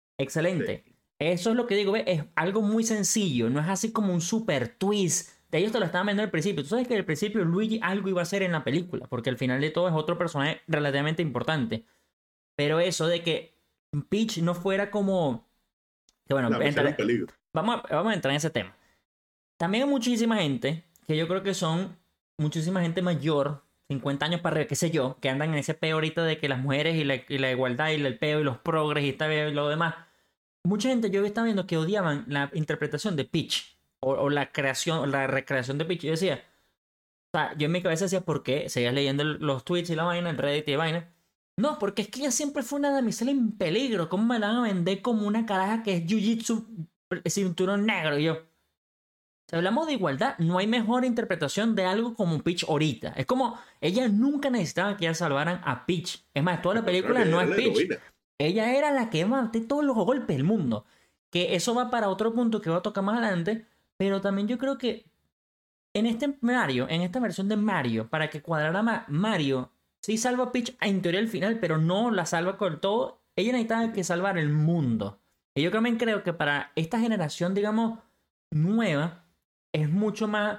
sí. Excelente. Eso es lo que digo, ¿ves? Es algo muy sencillo, no es así como un super twist. De ellos te lo estaban viendo al principio. Tú sabes que al principio Luigi algo iba a ser en la película, porque al final de todo es otro personaje relativamente importante. Pero eso de que Peach no fuera como... Que bueno, La mesa era un entra- peligro. vamos, a, vamos a entrar en ese tema. También hay muchísima gente, que yo creo que son muchísima gente mayor, cincuenta años para arriba, qué sé yo, que andan en ese peo ahorita de que las mujeres y la, y la igualdad y el peo y los progres y, esta, y lo demás. Mucha gente yo estaba viendo que odiaban la interpretación de Peach o, o la creación, o la recreación de Peach. Yo decía, o sea, yo en mi cabeza decía, ¿por qué? Seguías leyendo el- los tweets y la vaina, el Reddit y la vaina. No, porque es que ella siempre fue una damisela en peligro. ¿Cómo me la van a vender como una caraja que es Jiu-Jitsu cinturón negro? Y yo, si hablamos de igualdad, no hay mejor interpretación de algo como Peach ahorita. Es como, ella nunca necesitaba que ella salvaran a Peach. Es más, toda Al la película contrario, no era es la Peach. heroína. Ella era la que maté todos los golpes del mundo. Que eso va para otro punto que va a tocar más adelante. Pero también yo creo que en este Mario, en esta versión de Mario, para que cuadrara Ma- Mario, sí salva a Peach en teoría al final, pero no la salva con todo. Ella necesitaba que salvar el mundo. Y yo también creo que para esta generación, digamos, nueva, es mucho más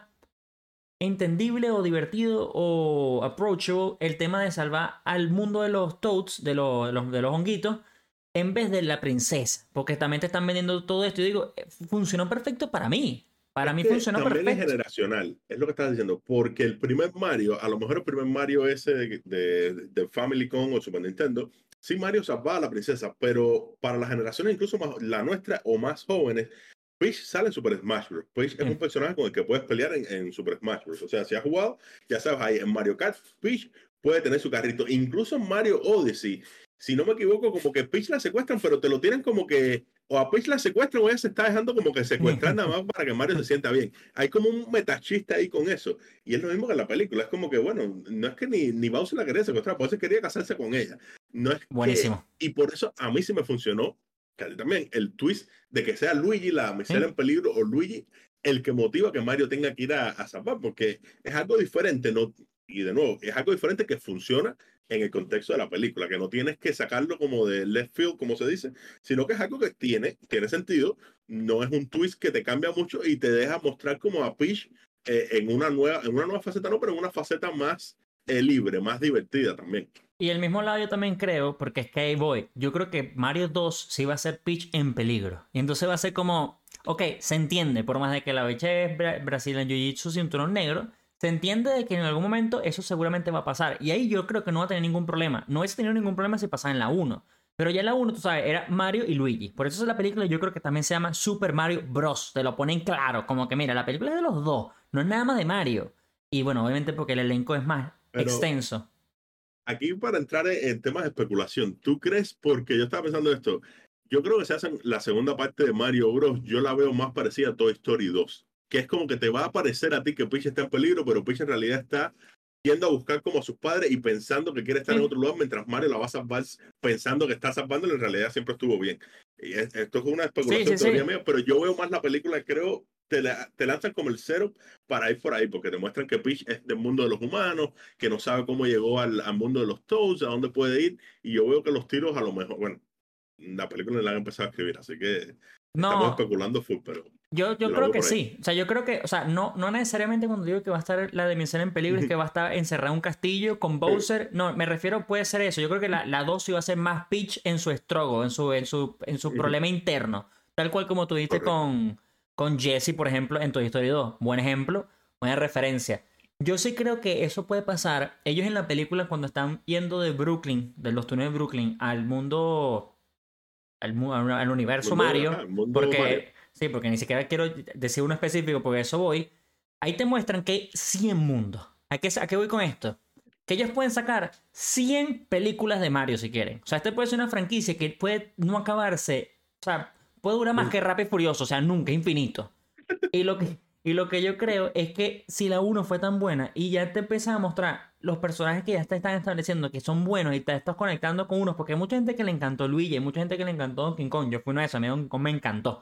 entendible o divertido o approachable el tema de salvar al mundo de los Toads, de los, de los, de los honguitos, en vez de la princesa. Porque también te están vendiendo todo esto. Y digo, eh, funcionó perfecto para mí. Para Es mí que funcionó también es perfecto. generacional, es lo que estás diciendo, porque el primer Mario, a lo mejor el primer Mario ese de, de, de Family Con o Super Nintendo, sí Mario salvaba a la princesa, pero para las generaciones incluso más, la nuestra o más jóvenes, Peach sale en Super Smash Bros. Peach es un Sí. personaje con el que puedes pelear en, en Super Smash Bros. O sea, si has jugado, ya sabes, ahí en Mario Kart, Peach puede tener su carrito. Incluso en Mario Odyssey, si no me equivoco, como que Peach la secuestran, pero te lo tienen como que o a Peach la secuestran o ella se está dejando como que secuestrar nada más para que Mario se sienta bien. Hay como un metachiste ahí con eso. Y es lo mismo que en la película. Es como que, bueno, no es que ni, ni Bowser la quería secuestrar, Bowser quería casarse con ella. No es que... Buenísimo. Y por eso a mí sí me funcionó, que a ti también, el twist de que sea Luigi la damisela ¿Sí? en peligro o Luigi el que motiva que Mario tenga que ir a, a salvar, porque es algo diferente, ¿no? Y de nuevo, es algo diferente que funciona en el contexto de la película, que no tienes que sacarlo como de left field, como se dice, sino que es algo que tiene, tiene sentido, no es un twist que te cambia mucho y te deja mostrar como a Peach eh, en, una nueva, en una nueva faceta, no, pero en una faceta más eh, libre, más divertida también. Y el mismo lado yo también creo, porque es que ahí voy. Yo creo que Mario dos sí va a ser Peach en peligro. Y entonces va a ser como, ok, se entiende, por más de que la bicha es bra brasileña Jiu-Jitsu cinturón negro, se entiende de que en algún momento eso seguramente va a pasar. Y ahí yo creo que no va a tener ningún problema. No hubiese tenido ningún problema si pasaba en la uno. Pero ya en la uno, tú sabes, era Mario y Luigi. Por eso es la película, yo creo que también se llama Super Mario Bros. Te lo ponen claro, como que mira, la película es de los dos, no es nada más de Mario. Y bueno, obviamente porque el elenco es más Pero extenso. aquí para entrar en, en temas de especulación, ¿tú crees? Porque yo estaba pensando esto, yo creo que se hacen la segunda parte de Mario Bros. Yo la veo más parecida a Toy Story dos, que es como que te va a parecer a ti que Peach está en peligro, pero Peach en realidad está yendo a buscar como a sus padres y pensando que quiere estar en Sí. otro lugar, mientras Mario la va a salvar pensando que está salvándolo, en realidad siempre estuvo bien. Y es- esto es una Sí, especulación, sí, teoría sí. mía, pero yo veo más la película, creo, te, la- te lanzan como el cero para ir por ahí, porque te muestran que Peach es del mundo de los humanos, que no sabe cómo llegó al, al mundo de los Toads, a dónde puede ir, y yo veo que los tiros a lo mejor, bueno, la película la han empezado a escribir, así que estamos No, especulando full, pero yo, yo yo la creo veo que por ahí. sí. O sea, yo creo que, o sea, no, no necesariamente cuando digo que va a estar la dimensión en peligro es que va a estar encerrado en un castillo con Bowser. No, me refiero, puede ser eso. Yo creo que la, la dos iba a ser más Peach en su estrogo, en su, en su, en su problema interno. Tal cual como tuviste Correcto. con, con Jesse, por ejemplo, en Toy Story dos. Buen ejemplo, buena referencia. Yo sí creo que eso puede pasar. Ellos en la película, cuando están yendo de Brooklyn, de los túneles de Brooklyn, al mundo al, mu- al- al universo Mundo, Mario, ajá, el mundo Mario. porque sí, porque ni siquiera quiero decir uno específico, porque a eso voy. Ahí te muestran que hay cien mundos. ¿A qué, a qué voy con esto? Que ellos pueden sacar cien películas de Mario si quieren. O sea, este puede ser una franquicia que puede no acabarse. O sea, puede durar más que Nunca. Rápido y Furioso, o sea, nunca, infinito. Y lo que, y lo que yo creo es que si la uno fue tan buena y ya te empiezan a mostrar los personajes que ya te están estableciendo que son buenos y te estás conectando con unos, porque hay mucha gente que le encantó Luigi, hay mucha gente que le encantó Donkey Kong, yo fui una de esas, a mí Donkey Kong me encantó.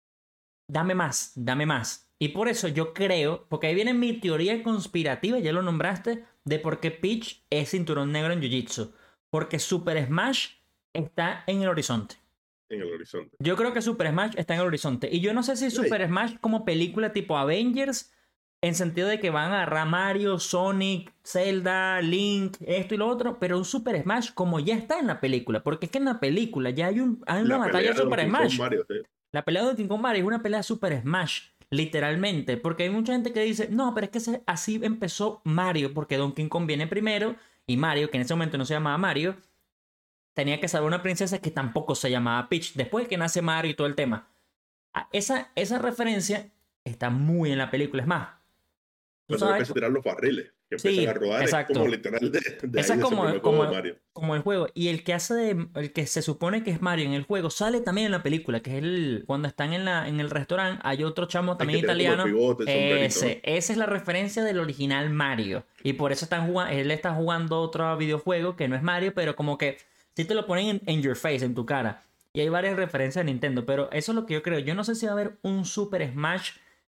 Dame más, dame más. Y por eso yo creo, porque ahí viene mi teoría conspirativa, ya lo nombraste, de por qué Peach es cinturón negro en Jiu-Jitsu. Porque Super Smash está en el horizonte. En el horizonte. Yo creo que Super Smash está en el horizonte. Y yo no sé si Ey, Super Smash como película tipo Avengers, en sentido de que van a agarrar Mario, Sonic, Zelda, Link, esto y lo otro, pero un Super Smash como ya está en la película. Porque es que en la película ya hay, un, hay una la batalla pelea de de Super Donkey Kong Smash. Mario, sí. La pelea de Donkey Kong Mario es una pelea de Super Smash. Literalmente. Porque hay mucha gente que dice, no, pero es que ese- así empezó Mario, porque Donkey Kong viene primero y Mario, que en ese momento no se llamaba Mario, tenía que salvar una princesa que tampoco se llamaba Peach. Después que nace Mario y todo el tema. Ah, Esa, esa referencia está muy en la película. Es más, tú Cuando sabes. empieza a tirar los barriles, que empiezan a Sí, rodar, es como exacto. literal de, de Esa ahí es de ese como, primer juego de como, Mario. como el juego. Y el que hace de. El que se supone que es Mario en el juego sale también en la película. Que es el. Cuando están en, la, en el restaurante, hay otro chamo Es que también tiene como el italiano. pivote, el sombrerito, ¿no? Ese. Esa es la referencia del original Mario. Y por eso están jugando. Él está jugando otro videojuego que no es Mario, pero como que. Si te lo ponen en, en your face, en tu cara. Y hay varias referencias a Nintendo. Pero eso es lo que yo creo. Yo no sé si va a haber un Super Smash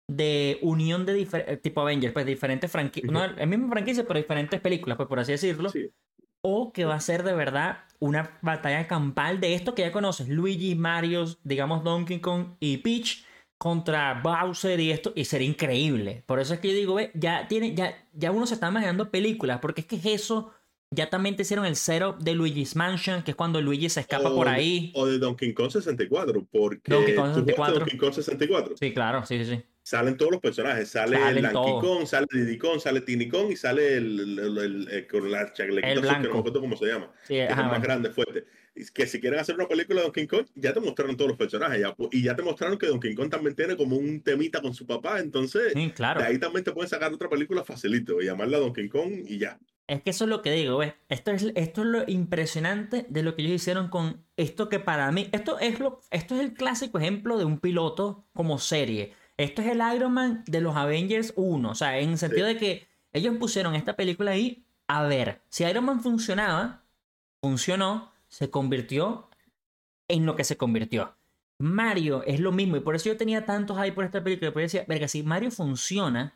de unión de diferentes, tipo Avengers, pues diferentes franquicias, no el mismo franquicia, pero diferentes películas, pues por así decirlo. Sí. O que va a ser de verdad una batalla campal de esto que ya conoces, Luigi, Mario, digamos Donkey Kong y Peach contra Bowser y esto, y sería increíble. Por eso es que yo digo, ve, ya tiene, ya, ya uno se está imaginando películas, porque es que eso, ya también te hicieron el setup de Luigi's Mansion, que es cuando Luigi se escapa por O de, ahí. o de Donkey Kong sesenta y cuatro, Donkey porque Kong tú sesenta y jugaste cuatro. Donkey Kong sesenta y cuatro. Sí, claro, sí, sí, sí. Salen todos los personajes, sale Salen Lanky todos. Kong, sale Diddy Kong, sale Tiny Kong y sale el, el, el- el- el con la El chalequita azul, que no me blanco. acuerdo cómo se llama, Sí, que es el ajá, más bueno. grande, fuerte. Y que si quieren hacer una película de Donkey Kong, ya te mostraron todos los personajes, ya, y ya te mostraron que Donkey Kong también tiene como un temita con su papá, entonces Sí, de claro. ahí también te pueden sacar otra película facilito y llamarla Donkey Kong y ya. Es que eso es lo que digo, ¿ves? Esto es, esto es lo impresionante de lo que ellos hicieron con esto que para mí, esto es, lo, esto es el clásico ejemplo de un piloto como serie. Esto es el Iron Man de los Avengers uno, o sea, en el Sí, sentido de que ellos pusieron esta película ahí a ver, si Iron Man funcionaba, funcionó, se convirtió en lo que se convirtió. Mario es lo mismo y por eso yo tenía tantos hype por esta película, porque decía, verga, si Mario funciona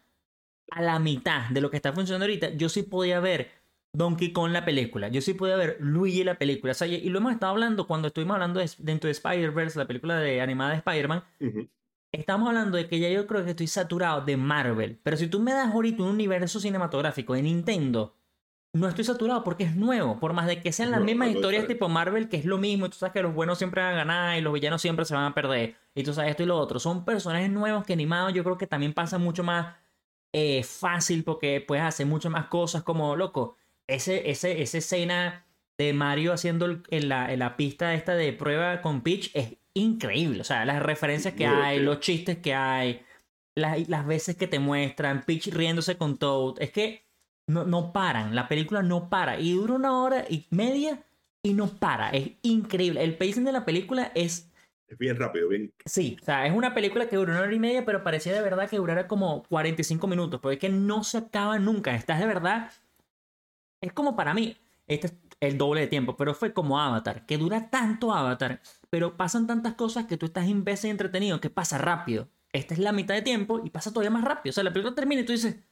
a la mitad de lo que está funcionando ahorita, yo sí podía ver Donkey Kong la película, yo sí podía ver Luigi la película, o sea, y lo hemos estado hablando cuando estuvimos hablando de, dentro de Spider-Verse, la película de, animada de Spider-Man, ujú, estamos hablando de que ya yo creo que estoy saturado de Marvel, pero si tú me das ahorita un universo cinematográfico de Nintendo, no estoy saturado porque es nuevo, por más de que sean es las nuevo, mismas algo historias diferente. tipo Marvel, que es lo mismo, y tú sabes que los buenos siempre van a ganar y los villanos siempre se van a perder, y tú sabes esto y lo otro, son personajes nuevos que animados yo creo que también pasa mucho más eh, fácil porque puedes hacer muchas más cosas como, loco, ese, ese, esa escena de Mario haciendo el- en, la, en la pista esta de prueba con Peach es increíble, o sea, las referencias que Muy hay, divertido. los chistes que hay, las, las veces que te muestran, Peach riéndose con Toad, es que no, no paran, la película no para y dura una hora y media y no para, es increíble, el pacing de la película es. Es bien rápido, bien. Sí, o sea, es una película que dura una hora y media, pero parecía de verdad que durara como cuarenta y cinco minutos, porque es que no se acaba nunca. Estás de verdad. Es como para mí, este es el doble de tiempo, pero fue como Avatar, que dura tanto Avatar, pero pasan tantas cosas que tú estás imbécil y entretenido, que pasa rápido. Esta es la mitad de tiempo y pasa todavía más rápido. O sea, la película termina y tú dices,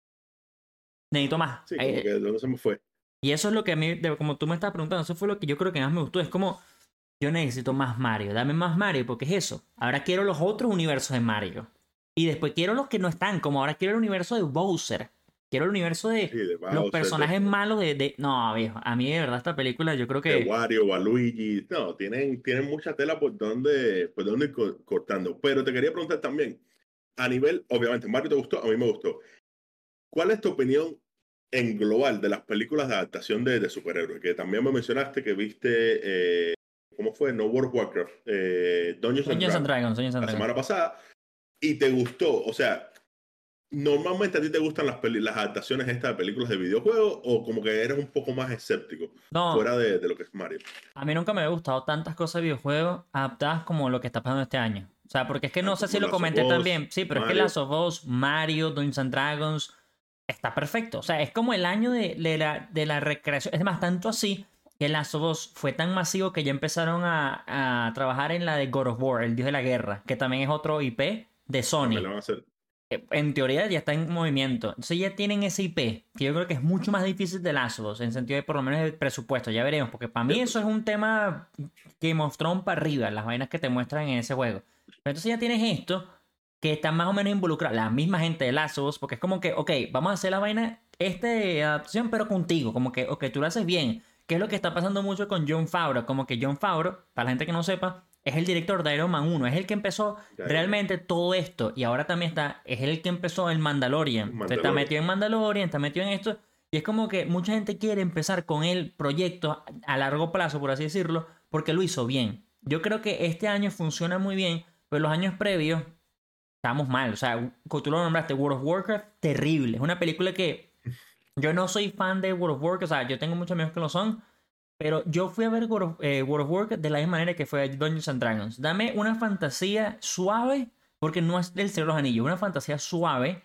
necesito más. Sí, como Eh, que no se me fue. y eso es lo que a mí, de- como tú me estás preguntando, eso fue lo que yo creo que más me gustó. Es como, yo necesito más Mario, dame más Mario, porque es eso. Ahora quiero los otros universos de Mario. Y después quiero los que no están, como ahora quiero el universo de Bowser. Quiero el universo Sí, de de los Bowser, de, personajes malos de, de... No, viejo, a mí de verdad esta película yo creo de que... Wario, Waluigi. No, tienen, tienen mucha tela por donde, por donde ir co- cortando. Pero te quería preguntar también, a nivel, obviamente, Mario te gustó, a mí me gustó. ¿Cuál es tu opinión en global de las películas de adaptación de, de superhéroes? Que también me mencionaste que viste, eh, ¿cómo fue? No World of Warcraft, eh, Dungeons and Dungeons and Dragons, Dragons, Dungeons and la Dragons. semana pasada, y te gustó. O sea, ¿normalmente a ti te gustan las, peli- las adaptaciones estas de películas de videojuegos o como que eres un poco más escéptico No, fuera de, de lo que es Mario? a mí nunca me había gustado tantas cosas de videojuegos adaptadas como lo que está pasando este año. O sea, porque es que Ah, no sé si como lo Last of comenté Us, también. Sí, pero es que Mario. Last of Us, Mario, Dungeons and Dragons, está perfecto. O sea, es como el año de, de la, de la recreación. Es más, tanto así que Last of Us fue tan masivo que ya empezaron a, a trabajar en la de God of War, el dios de la guerra, que también es otro I P de También Sony. lo van a hacer. Eh, En teoría ya está en movimiento. Entonces ya tienen ese I P, que yo creo que es mucho más difícil de Last of Us, en sentido de por lo menos el presupuesto. Ya veremos, porque para mí ¿Cierto? eso es un tema Game of Thrones para arriba, las vainas que te muestran en ese juego. Pero entonces ya tienes esto, que está más o menos involucrado, la misma gente de Last of Us, porque es como que, ok, vamos a hacer la vaina, este adaptación, pero contigo, como que, ok, tú lo haces bien. ¿Qué es lo que está pasando mucho con Jon Favreau? Como que Jon Favreau, para la gente que no sepa, es el director de Iron Man uno, es el que empezó Ya, Iron Man. realmente todo esto, y ahora también está, es el que empezó el Mandalorian. Se está Mandalorian. metido en Mandalorian, está metido en esto, y es como que mucha gente quiere empezar con el proyecto a largo plazo, por así decirlo, porque lo hizo bien. Yo creo que este año funciona muy bien, pero los años previos estamos mal. O sea, como tú lo nombraste, World of Warcraft, terrible. Es una película que yo no soy fan de World of Warcraft, o sea, yo tengo muchos amigos que lo son, pero yo fui a ver World of, eh, World of Warcraft de la misma manera que fue a Dungeons and Dragons. Dame una fantasía suave, porque no es del Señor de los Anillos, una fantasía suave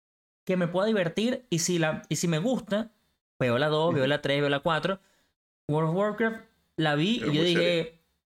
que me pueda divertir y si, la, y si me gusta, veo la dos, veo Ujú. la tres, veo la cuatro. World of Warcraft la vi Era y yo muy seria. dije,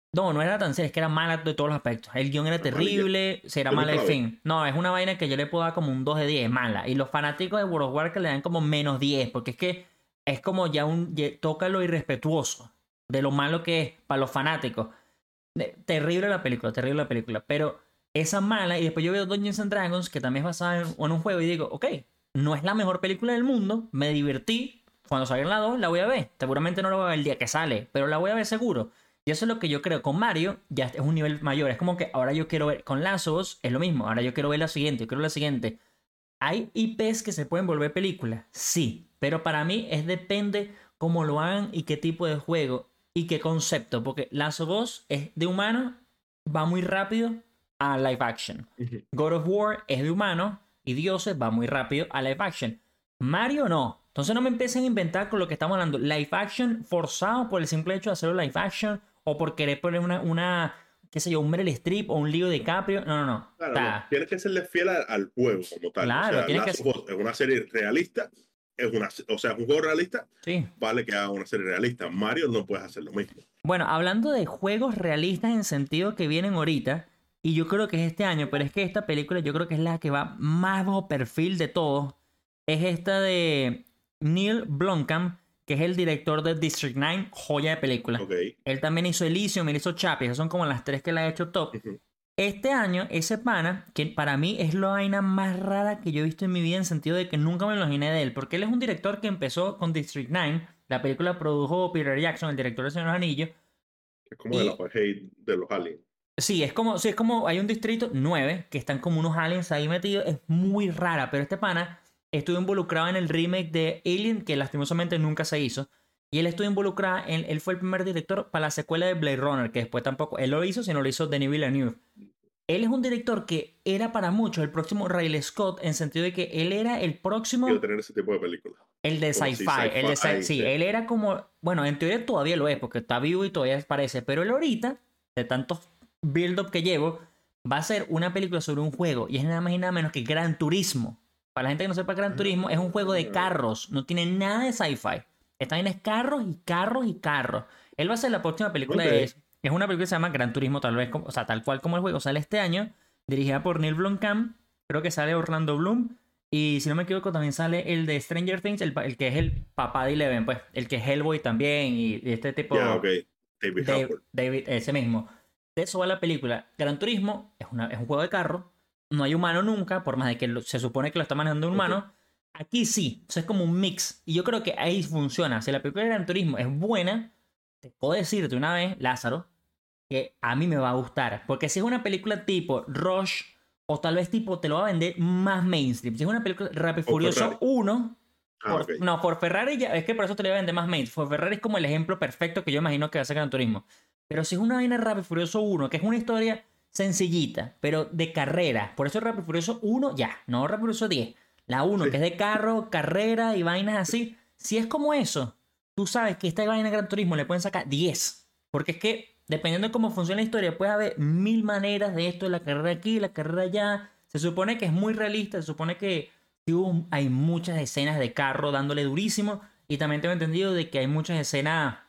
No, no era tan seria, es que era mala de todos los aspectos. El guión era Amarilla. terrible, se era Yo mala nunca el la vi. fin. No, es una vaina que yo le puedo dar como un dos de diez, es mala. Y los fanáticos de World of Warcraft le dan como menos diez, porque es que es como ya un... ya toca lo irrespetuoso de lo malo que es para los fanáticos. De- terrible la película, terrible la película. Pero esa mala, y después yo veo Dungeons and Dragons, que también es basada en, en un juego, y digo, ok, no es la mejor película del mundo, me divertí. Cuando salga en la dos, la voy a ver. Seguramente no la voy a ver el día que sale, pero la voy a ver seguro. Y eso es lo que yo creo. Con Mario ya es un nivel mayor. Es como que ahora yo quiero ver. Con Last of Us es lo mismo. Ahora yo quiero ver la siguiente. Yo quiero la siguiente. ¿Hay I Ps que se pueden volver películas? Sí. Pero para mí es depende cómo lo hagan y qué tipo de juego y qué concepto. Porque Last of Us es de humano, va muy rápido a live action. Ujú. God of War es de humano y dioses, va muy rápido a live action. Mario no. Entonces no me empiecen a inventar con lo que estamos hablando. Live action forzado por el simple hecho de hacerlo live action o por querer poner una, una qué sé yo, un Meryl Streep o un Leo DiCaprio. No, no, no. O Claro, no. sea, Tienes que serle fiel a- al juego como tal. O claro, sea, tienes que... Last of Us es una serie realista. Es una, o sea, es un juego realista. Sí. Vale que haga una serie realista. Mario no puedes hacer lo mismo. Bueno, hablando de juegos realistas en sentido que vienen ahorita, y yo creo que es este año, pero es que esta película yo creo que es la que va más bajo perfil de todos, es esta de Neil Blomkamp, que es el director de District nueve, joya de película. Ok. Él también hizo Elysium, él hizo Chappie, esas son como las tres que le ha hecho top. Ujú. Este año, ese pana, que para mí es la vaina más rara que yo he visto en mi vida en sentido de que nunca me lo imaginé de él, porque él es un director que empezó con District nueve, la película produjo Peter Jackson, el director de Señor de los Anillos, Es como el y apartheid de los aliens. sí, es como, sí, es como, hay un distrito nueve que están como unos aliens ahí metidos, es muy rara, pero este pana estuvo involucrado en el remake de Alien, que lastimosamente nunca se hizo, y él estuvo involucrado, en, él fue el primer director para la secuela de Blade Runner, que después tampoco, él lo hizo, sino lo hizo Denis Villeneuve. Él es un director que era para muchos el próximo Riley Scott, en sentido de que él era el Quiero próximo, tener ese tipo de películas. el de Como así, sci-fi, el de sci- sci-fi. sí, Sí. él era como, bueno, en teoría todavía lo es, porque está vivo y todavía parece, pero él ahorita, de tantos build-up que llevo, va a ser una película sobre un juego, y es nada más y nada menos que Gran Turismo. Para la gente que no sepa, Gran Turismo es un juego de Ah, carros, no tiene nada de sci-fi. Está bien, es carros y carros y carros. Él va a ser la próxima película de ok. eso. Es una película que se llama Gran Turismo, tal vez, como- o sea, tal cual como el juego sale este año, dirigida por Neil Blomkamp, creo que sale Orlando Bloom, y si no me equivoco también sale el de Stranger Things, el, pa- el que es el papá de Eleven, pues, el que es Hellboy también, y, y este Ya, ok. tipo, David Dave- Harbour. David, ese mismo. De eso va la película. Gran Turismo es, una, es un juego de carro. No hay humano nunca, por más de que lo- se supone que lo está manejando un Ok. humano. Aquí sí, o sea, es como un mix. Y yo creo que ahí funciona. Si la película de Gran Turismo es buena, te puedo decirte una vez, Lázaro, que a mí me va a gustar. Porque si es una película tipo Rush, o tal vez tipo te lo va a vender más mainstream. Si es una película Rápido y O Ferrari. Furioso uno, Ah, ok. por, no, por Ferrari ya, es que por eso te lo voy a vender más mainstream. Por Ferrari es como el ejemplo perfecto que yo imagino que va a ser Gran Turismo. Pero si es una vaina Rápido y Furioso uno, que es una historia sencillita, pero de carrera. Por eso Rápido y Furioso uno ya, no Rápido y Furioso diez. La uno, Sí. que es de carro, carrera y vainas así. Si es como eso, tú sabes que esta vaina de Gran Turismo le pueden sacar diez. Porque es que, dependiendo de cómo funciona la historia, puede haber mil maneras de esto, de la carrera aquí, la carrera allá. Se supone que es muy realista, se supone que sí hubo- hay muchas escenas de carro dándole durísimo. Y también tengo entendido de que hay muchas escenas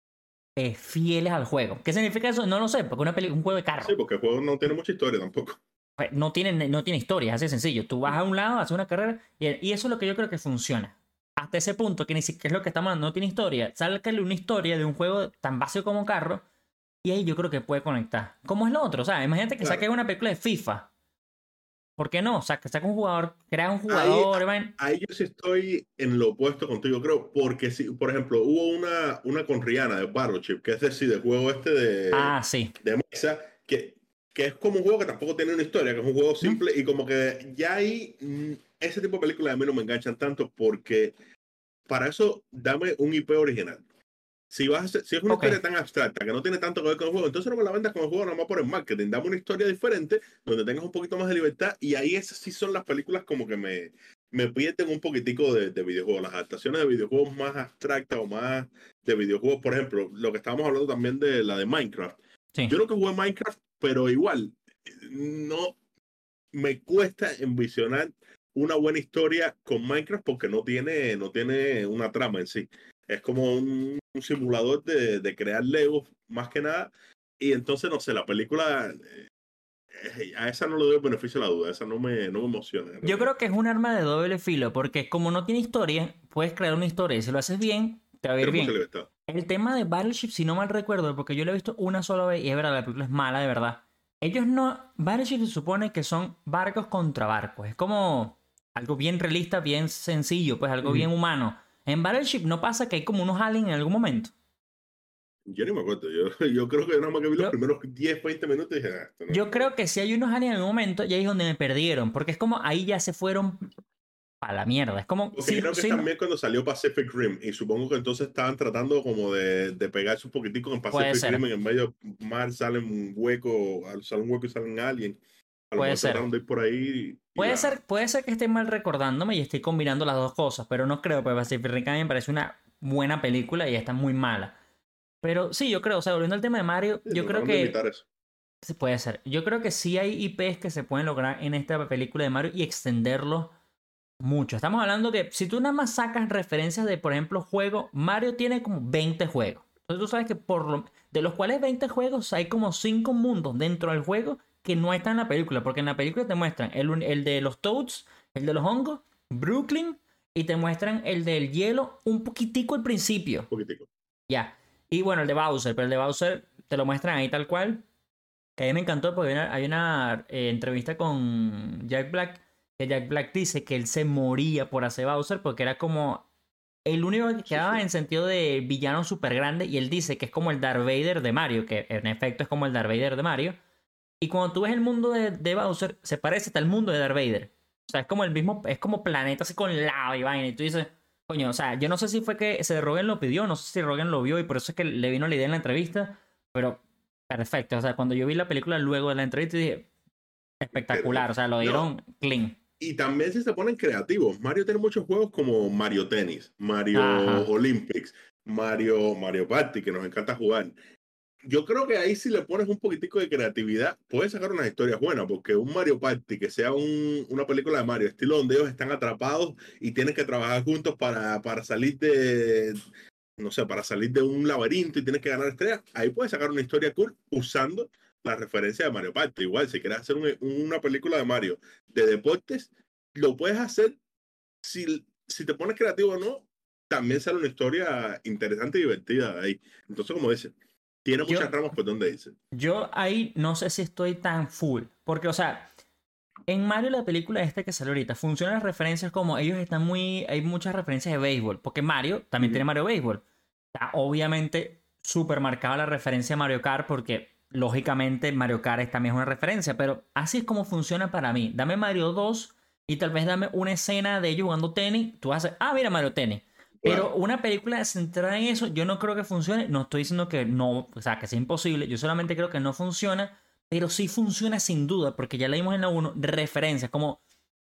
eh, fieles al juego. ¿Qué significa eso? No lo sé, porque una peli- un juego de Sí, carro porque el juego no tiene mucha historia tampoco. pues, no tiene, no tiene historia, es así de sencillo. Tú vas a un lado, haces una carrera y, y eso es lo que yo creo que funciona. Hasta ese punto, que ni siquiera es lo que estamos hablando, no tiene historia. Sácale una historia de un juego tan básico como carro y ahí yo creo que puede conectar. ¿Cómo es lo otro? O sea, imagínate que Claro. saques una película de FIFA. ¿Por qué no? O sea, que saques un jugador, creas un Ahí, jugador, vaina. ahí yo sí estoy en lo opuesto contigo, creo, porque si, por ejemplo, hubo una, una con Rihanna de Battleship, que es decir, del juego este de, Ah, sí. de mesa, que, que es como un juego que tampoco tiene una historia, que es un juego ¿Mm? simple, y como que ya ahí mm, ese tipo de películas a mí no me enganchan tanto, porque para eso dame un I P original. Si, vas a hacer- si es una Ok. historia tan abstracta que no tiene tanto que ver con el juego, entonces no me la vendas con el juego nada más por el marketing. Dame una historia diferente donde tengas un poquito más de libertad y ahí esas sí son las películas como que me, me pierden un poquitico de, de videojuegos. Las adaptaciones de videojuegos más abstractas o más de videojuegos, por ejemplo, lo que estábamos hablando también de la de Minecraft. Sí. Yo nunca jugué Minecraft, pero igual no me cuesta envisionar una buena historia con Minecraft porque no tiene, no tiene una trama en sí. Es como un, un simulador de, de crear Legos, más que nada. Y entonces, no sé, la película, eh, eh, a esa no le doy el beneficio de la duda, esa no me, no me emociona, en Yo realidad. creo que es un arma de doble filo, porque como no tiene historia, puedes crear una historia y si lo haces bien, te va a ir Tiene mucha bien. libertad. El tema de Battleship, si no mal recuerdo, porque yo lo he visto una sola vez y es verdad, la película es mala de verdad. Ellos no. Battleship se supone que son barcos contra barcos. Es como algo bien realista, bien sencillo, pues algo bien Ujú. humano. En Battleship no pasa que hay como unos aliens en algún momento. Yo ni me acuerdo, yo, yo creo que yo nada más que vi los Yo, primeros diez veinte minutos y dije, ah, esto no, yo esto no. creo que si hay unos aliens en algún momento, ya ahí es donde me perdieron. Porque es como ahí ya se fueron a la mierda. Es como Porque si, creo que si no. también cuando salió Pacific Rim, y supongo que entonces estaban tratando como de, de pegarse un poquitico en Puede Pacific Rim, ser, en el medio del mar sale un hueco, sale un hueco y salen alguien. A lo puede mejor ser. trataron de ir por ahí y Puede la... ser, puede ser que esté mal recordándome y estoy combinando las dos cosas, pero no creo, porque Pacific Rim a mí me parece una buena película y esta es muy mala. Pero sí, yo creo, o sea, volviendo al tema de Mario, Sí, yo creo trataron de que imitar eso. sí puede ser. Yo creo que sí hay I Ps que se pueden lograr en esta película de Mario y extenderlo mucho. Estamos hablando que si tú nada más sacas referencias de, por ejemplo, juegos, Mario tiene como veinte juegos. Entonces tú sabes que por lo, de los cuales veinte juegos hay como cinco mundos dentro del juego que no están en la película. Porque en la película te muestran el, un- el de los Toads, el de los hongos, Brooklyn y te muestran el del hielo un poquitico al principio. Un poquitico. Ya. Y bueno, el de Bowser, pero el de Bowser te lo muestran ahí tal cual. Que a mí me encantó porque hay una, hay una, eh, entrevista con Jack Black, que Jack Black dice que él se moría por hacer Bowser porque era como el único que Sí, quedaba sí. en sentido de villano súper grande y él dice que es como el Darth Vader de Mario, que en efecto es como el Darth Vader de Mario. Y cuando tú ves el mundo de, de Bowser, se parece hasta el mundo de Darth Vader. O sea, es como el mismo, es como planeta así con lava y vaina. Y tú dices, coño, o sea, yo no sé si fue que se Rogen lo pidió, no sé si Rogen lo vio y por eso es que le vino la idea en la entrevista, pero perfecto. O sea, cuando yo vi la película luego de la entrevista dije, espectacular, o Increíble. sea, lo No, dieron clean. y también si se ponen creativos. Mario tiene muchos juegos como Mario Tennis, Mario Ajá. Olympics, Mario, Mario Party, que nos encanta jugar. Yo creo que ahí si le pones un poquitico de creatividad, puedes sacar unas historias buenas, porque un Mario Party que sea un, una película de Mario, estilo donde ellos están atrapados y tienen que trabajar juntos para, para salir de, no sé, para salir de un laberinto y tienes que ganar estrellas, ahí puedes sacar una historia cool usando la referencia de Mario Party. Igual, si quieres hacer un- una película de Mario de deportes, lo puedes hacer si, si te pones creativo o no, también sale una historia interesante y divertida de ahí. Entonces, como dices, tiene muchas Yo, ramas por donde dice. yo ahí no sé si estoy tan full, porque, o sea, en Mario, la película esta que sale ahorita, funcionan las referencias como ellos están muy. Hay muchas referencias de béisbol, porque Mario también tiene Ujú. Mario Béisbol. Está obviamente súper marcada la referencia a Mario Kart, porque lógicamente Mario Kart es también una referencia, pero así es como funciona para mí. Dame Mario dos y tal vez dame una escena de ellos jugando tenis. Tú vas a. Ah, mira Mario Tenis. Pero Claro. una película centrada en eso, yo no creo que funcione. No estoy diciendo que no, o sea, que sea imposible. Yo solamente creo que no funciona, pero sí funciona sin duda, porque ya leímos en la uno referencias, como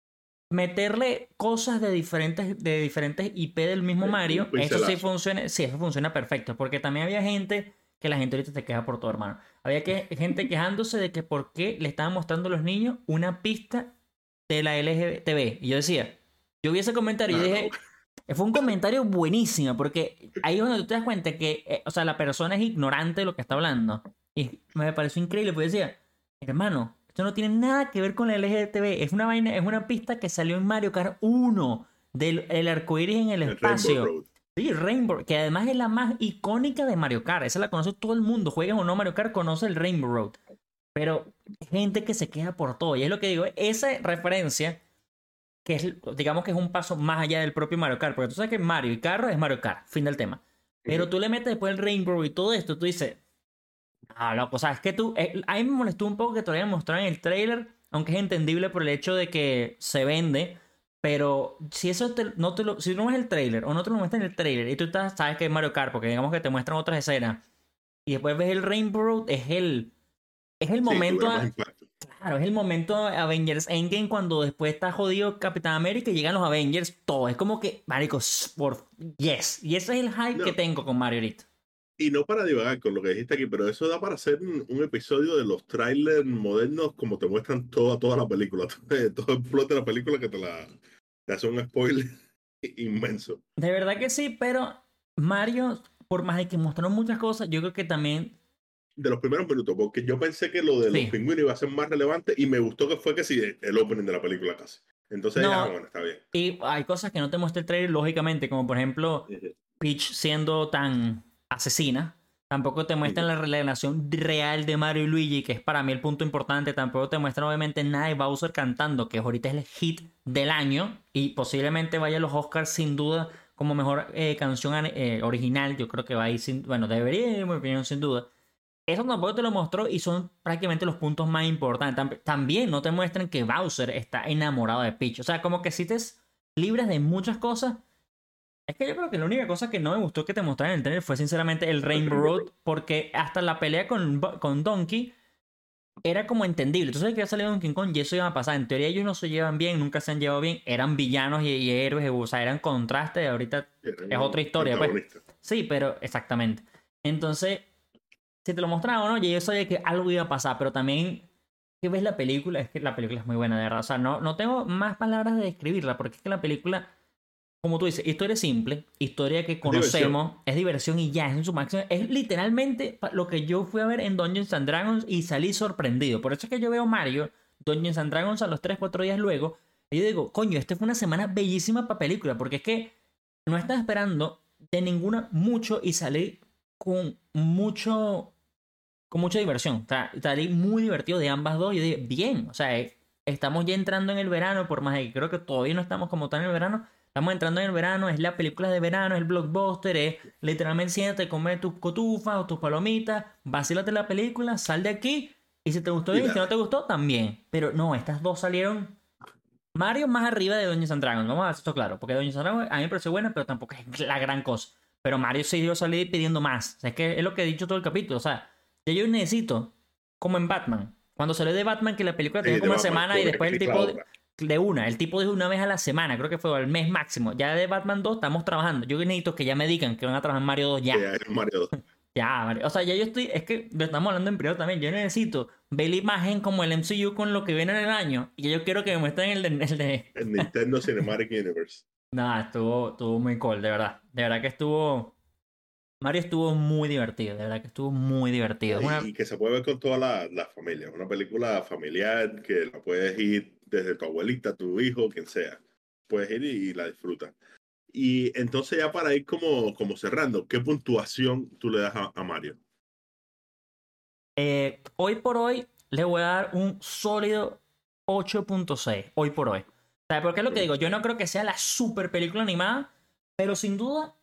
meterle cosas de diferentes, de diferentes I P del mismo Sí, un Mario. Eso sí pincelazo. funciona, sí, eso funciona perfecto, porque también había gente que la gente ahorita te queja por todo, hermano. Había que, gente quejándose de que por qué le estaban mostrando a los niños una pista de la L G B T. Y yo decía, yo vi ese comentario y Ah, no. dije, fue un comentario buenísimo, porque ahí es donde tú te das cuenta que, eh, o sea, la persona es ignorante de lo que está hablando. Y me pareció increíble, porque decía, hermano, esto no tiene nada que ver con la L G B T B. Es una vaina, es una pista que salió en Mario Kart uno del el arco iris en el El Rainbow espacio. Road. Sí, Rainbow, que además es la más icónica de Mario Kart. Esa la conoce todo el mundo. Juegan o no Mario Kart, conoce el Rainbow Road. Pero gente que se queja por todo. Y es lo que digo, esa referencia, que es, digamos que es un paso más allá del propio Mario Kart. Porque tú sabes que Mario y carro es Mario Kart, fin del tema. Pero Ujú. tú le metes después el Rainbow y todo esto, tú dices, ah, loco, o sea, es que tú. Eh, a mí me molestó un poco que todavía mostraran el trailer, aunque es entendible por el hecho de que se vende. Pero si eso te- no te lo. Si no ves el trailer o no te lo muestran en el trailer y tú estás, sabes que es Mario Kart, porque digamos que te muestran otras escenas y después ves el Rainbow Road, es el. Es el Sí, momento. tuviera más a- impacto. Claro, es el momento Avengers Endgame cuando después está jodido Capitán América y llegan los Avengers, todo. Es como que, marico, por. Yes. Y ese es el hype que No, tengo con Mario ahorita. y no para divagar con lo que dijiste aquí, pero eso da para hacer un, un episodio de los trailers modernos como te muestran toda, toda la película. Todo el plot de la película que te la te hace un spoiler inmenso. De verdad que sí, pero Mario, por más de que mostraron muchas cosas, yo creo que también de los primeros minutos, porque yo pensé que lo de los Sí. pingüinos iba a ser más relevante y me gustó que fue que sí, el opening de la película casi. Entonces, ah, No, bueno, está bien. y hay cosas que no te muestra el trailer, lógicamente, como por ejemplo Ujú, Peach siendo tan asesina. Tampoco te muestran ujú. la relación real de Mario y Luigi, que es para mí el punto importante. Tampoco te muestran, obviamente, nada de Bowser cantando, que ahorita es el hit del año y posiblemente vaya a los Oscars sin duda como mejor eh, canción eh, original. Yo creo que va a ir sin. Bueno, debería ir, en mi opinión, sin duda. Eso tampoco te lo mostró y son prácticamente los puntos más importantes. Tam- También no te muestran que Bowser está enamorado de Peach. O sea, como que si te libres de muchas cosas. Es que yo creo que la única cosa que no me gustó que te mostraran en el trailer fue sinceramente el El Rainbow Rainbow Road, Road. porque hasta la pelea con, Bo- con Donkey era como entendible. Tú sabes que había salido Donkey Kong y eso iba a pasar. En teoría ellos no se llevan bien, nunca se han llevado bien. Eran villanos y, y héroes, o sea, eran contrastes. Ahorita Era es un otra historia, pues. antagonista. Sí, pero exactamente. Entonces, si te lo mostraba o no, yo sabía que algo iba a pasar, pero también que ves la película, es que la película es muy buena, de verdad. O sea, no, no tengo más palabras de describirla, porque es que la película, como tú dices, historia simple, historia que Es diversión. conocemos, es diversión y ya, es en su máximo. Es literalmente pa- lo que yo fui a ver en Dungeons and Dragons y salí sorprendido. Por eso es que yo veo Mario, Dungeons and Dragons a los tres cuatro días luego, y yo digo, coño, esta fue una semana bellísima para película, porque es que no estaba esperando de ninguna mucho y salí con mucho con mucha diversión. O sea, salí muy divertido de ambas dos. Y yo dije, bien, o sea, eh, estamos ya entrando en el verano, por más que creo que todavía no estamos como tal en el verano. Estamos entrando en el verano, es la película de verano, es el blockbuster, es literalmente siéntate, come tus cotufas o tus palomitas, vacílate la película, sal de aquí. Y si te gustó Y bien, y si no te dale. gustó, también. Pero no, estas dos salieron Mario más arriba de Dungeons and Dragons, vamos a hacer esto claro, porque Dungeons and Dragons a mí me pareció buena, pero tampoco es la gran cosa. Pero Mario sí yo salí pidiendo más. O sea, es que es lo que he dicho todo el capítulo. O sea, ya yo necesito, como en Batman, cuando salió de Batman, que la película tenía Sí, de como una Batman, semana y después el correcto, la tipo de, hora. de una, el tipo dijo una vez a la semana, creo que fue al mes máximo. Ya de Batman dos estamos trabajando. Yo necesito que ya me digan que van a trabajar en Mario dos Que ya. es Mario dos. Ya, Mario. O sea, ya yo estoy, es que lo estamos hablando en privado también. Yo necesito ver la imagen como el M C U con lo que viene en el año. Y yo quiero que me muestren el de, el de El Nintendo Cinematic Universe. Nada, estuvo, estuvo muy cool, de verdad. De verdad que estuvo. Mario estuvo muy divertido, de verdad que estuvo muy divertido. No, Es y, una. y que se puede ver con toda la, la familia. Es una película familiar que la puedes ir desde tu abuelita, tu hijo, quien sea. Puedes ir y, la disfrutas. Y entonces ya para ir como, como cerrando, ¿qué puntuación tú le das a, a Mario? eh, hoy por hoy le voy a dar un sólido ocho punto seis. Hoy por hoy. ¿Sabes por qué es lo que digo? Yo no creo que sea la super película animada, pero sin duda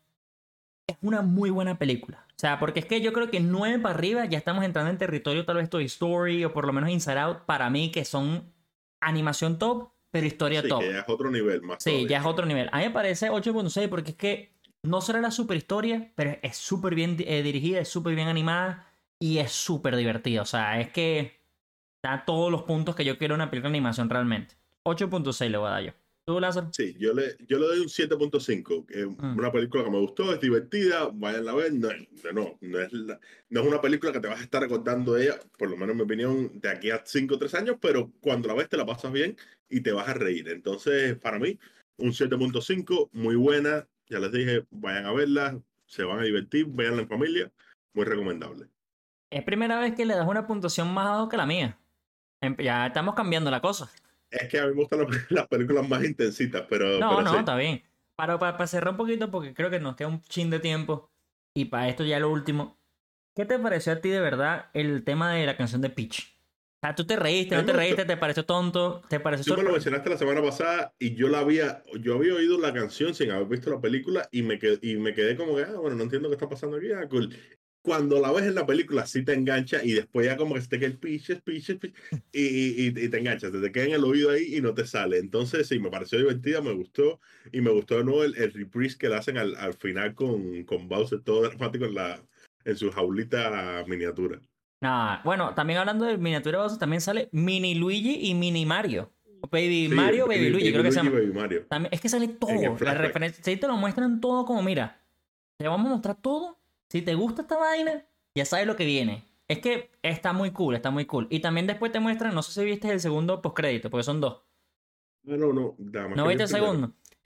es una muy buena película. O sea, porque es que yo creo que nueve para arriba ya estamos entrando en territorio tal vez Toy Story o por lo menos Inside Out para mí que son animación top, pero historia Sí, que top. ya es otro nivel más Sí, ya todavía. es otro nivel. A mí me parece ocho punto seis porque es que no será la super historia, pero es súper bien eh, dirigida, es súper bien animada y es súper divertida. O sea, es que da todos los puntos que yo quiero en una película de animación realmente. ocho punto seis le voy a dar yo. ¿Tú, Lázaro? Sí, yo le, yo le doy un siete punto cinco. Es Mm. una película que me gustó, es divertida, vayan a ver. No, no, no es la- no es una película que te vas a estar recordando de ella, por lo menos en mi opinión, de aquí a cinco o tres años, pero cuando la ves te la pasas bien y te vas a reír. Entonces, para mí, un siete punto cinco, muy buena. Ya les dije, vayan a verla, se van a divertir, véanla en familia, muy recomendable. Es primera vez que le das una puntuación más alta que la mía. Em- Ya estamos cambiando la cosa. Es que a mí me gustan las, las películas más intensitas, pero, No, pero no, sí. está bien. Para, para, para cerrar un poquito, porque creo que nos queda un chin de tiempo. Y para esto ya lo último. ¿Qué te pareció a ti de verdad el tema de la canción de Peach? O sea, tú te reíste, A no mí me te gustó. reíste, te pareció tonto, te pareció Tú me lo sorprendente. mencionaste la semana pasada y yo la había, yo había oído la canción sin haber visto la película y me quedé, y me quedé como que, ah, bueno, no entiendo qué está pasando aquí. Ah, cool. Cuando la ves en la película sí te engancha y después ya como que se te queda el piches, piches, piches, y, y, y- y te enganchas, te, te queda en el oído ahí y no te sale. Entonces sí, me pareció divertida, me gustó y me gustó de nuevo el, el reprise que le hacen al, al final con, con Bowser todo dramático en, la, en su jaulita miniatura. Nada, bueno, también hablando de miniatura Bowser, también sale Mini Luigi y Mini Mario. O Baby Sí, el Mario, Baby Baby, Luigi, Baby creo que se Luigi y llama. Baby Mario También, es que sale en el todo, la flashback. referencia. Si te lo muestran todo como, mira, te vamos a mostrar todo. Si te gusta esta vaina, ya sabes lo que viene. Es que está muy cool, está muy cool. Y también después te muestran, no sé si viste el segundo postcrédito, porque son dos. Ah, no, no, nada más ¿No que vi viste el el primero. segundo?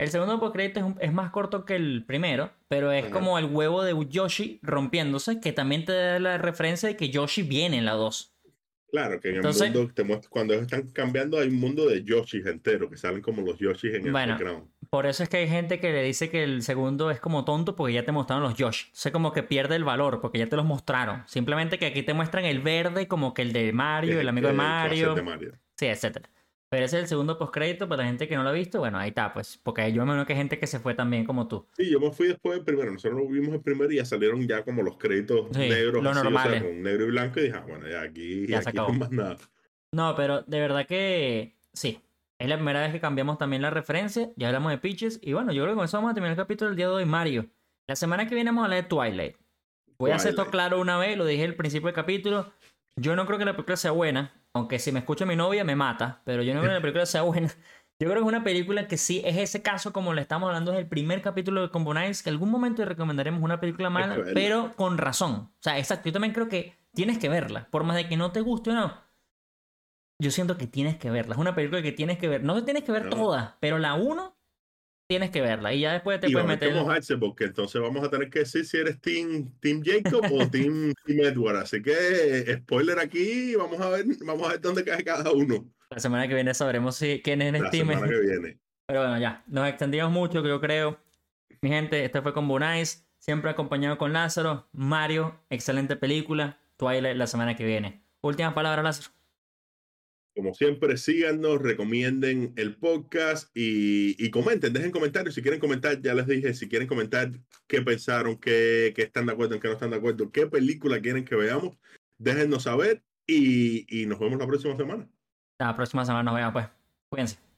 El segundo postcrédito es, un- es más corto que el primero, pero es Ajá. como el huevo de Yoshi rompiéndose, que también te da la referencia de que Yoshi viene en la dos. Claro, que en el Entonces, mundo, te muestra, cuando están cambiando, hay un mundo de Yoshis entero, que salen como los Yoshis en el bueno, background. por eso es que hay gente que le dice que el segundo es como tonto porque ya te mostraron los Yoshi. Entonces como que pierde el valor porque ya te los mostraron. Simplemente que aquí te muestran el verde como que el de Que, Mario, el amigo de que, que va a ser de Mario, Mario. sí, etcétera. Pero ese es el segundo postcrédito para la gente que no lo ha visto. Bueno, ahí está, pues. Porque yo me imagino que hay gente que se fue también como tú. Sí, yo me fui después del primero. Nosotros lo vimos el primero y ya salieron ya como los créditos Sí, negros los así, o sea, normales. con negro y blanco. Y dije, ah, bueno, ya aquí, Ya se aquí no hay acabó. más nada. No, pero de verdad que sí. Es la primera vez que cambiamos también la referencia. Ya hablamos de Peaches. Y bueno, yo creo que con eso vamos a terminar el capítulo del día de hoy, Mario. La semana que viene vamos a hablar de Twilight. Voy a hacer esto Twilight. claro una vez, lo dije al principio del capítulo. Yo no creo que la película sea buena, aunque si me escucha mi novia me mata, pero yo no creo que la película sea buena. Yo creo que es una película que sí es ese caso, como le estamos hablando, es el primer capítulo de Combo Nights, que algún momento le recomendaremos una película Hay que mala, verla. pero con razón. O sea, exacto, yo también creo que tienes que verla, por más de que no te guste o no. Yo siento que tienes que verla, es una película que tienes que ver. No te tienes que ver ¿No? toda, pero la uno tienes que verla y ya después te Y va puedes a haber que meter. mojarse porque entonces vamos a tener que decir si eres Team, team Jacob o Team, team Edward. Así que, eh, spoiler aquí, vamos a ver, vamos a ver dónde cae cada uno La semana que viene sabremos si, quién es el la team. semana que viene. Pero bueno, ya, nos extendimos mucho, yo creo. Mi gente, este fue con Bonais, siempre acompañado con Lázaro. Mario, excelente película. Twilight la semana que viene. Últimas palabras, Lázaro. Como siempre, síganos, recomienden el podcast y, y comenten, dejen comentarios si quieren comentar. Ya les dije, si quieren comentar qué pensaron, qué, qué están de acuerdo, en qué no están de acuerdo, qué película quieren que veamos, déjennos saber y, y nos vemos la próxima semana. La próxima semana nos vemos, pues. Cuídense.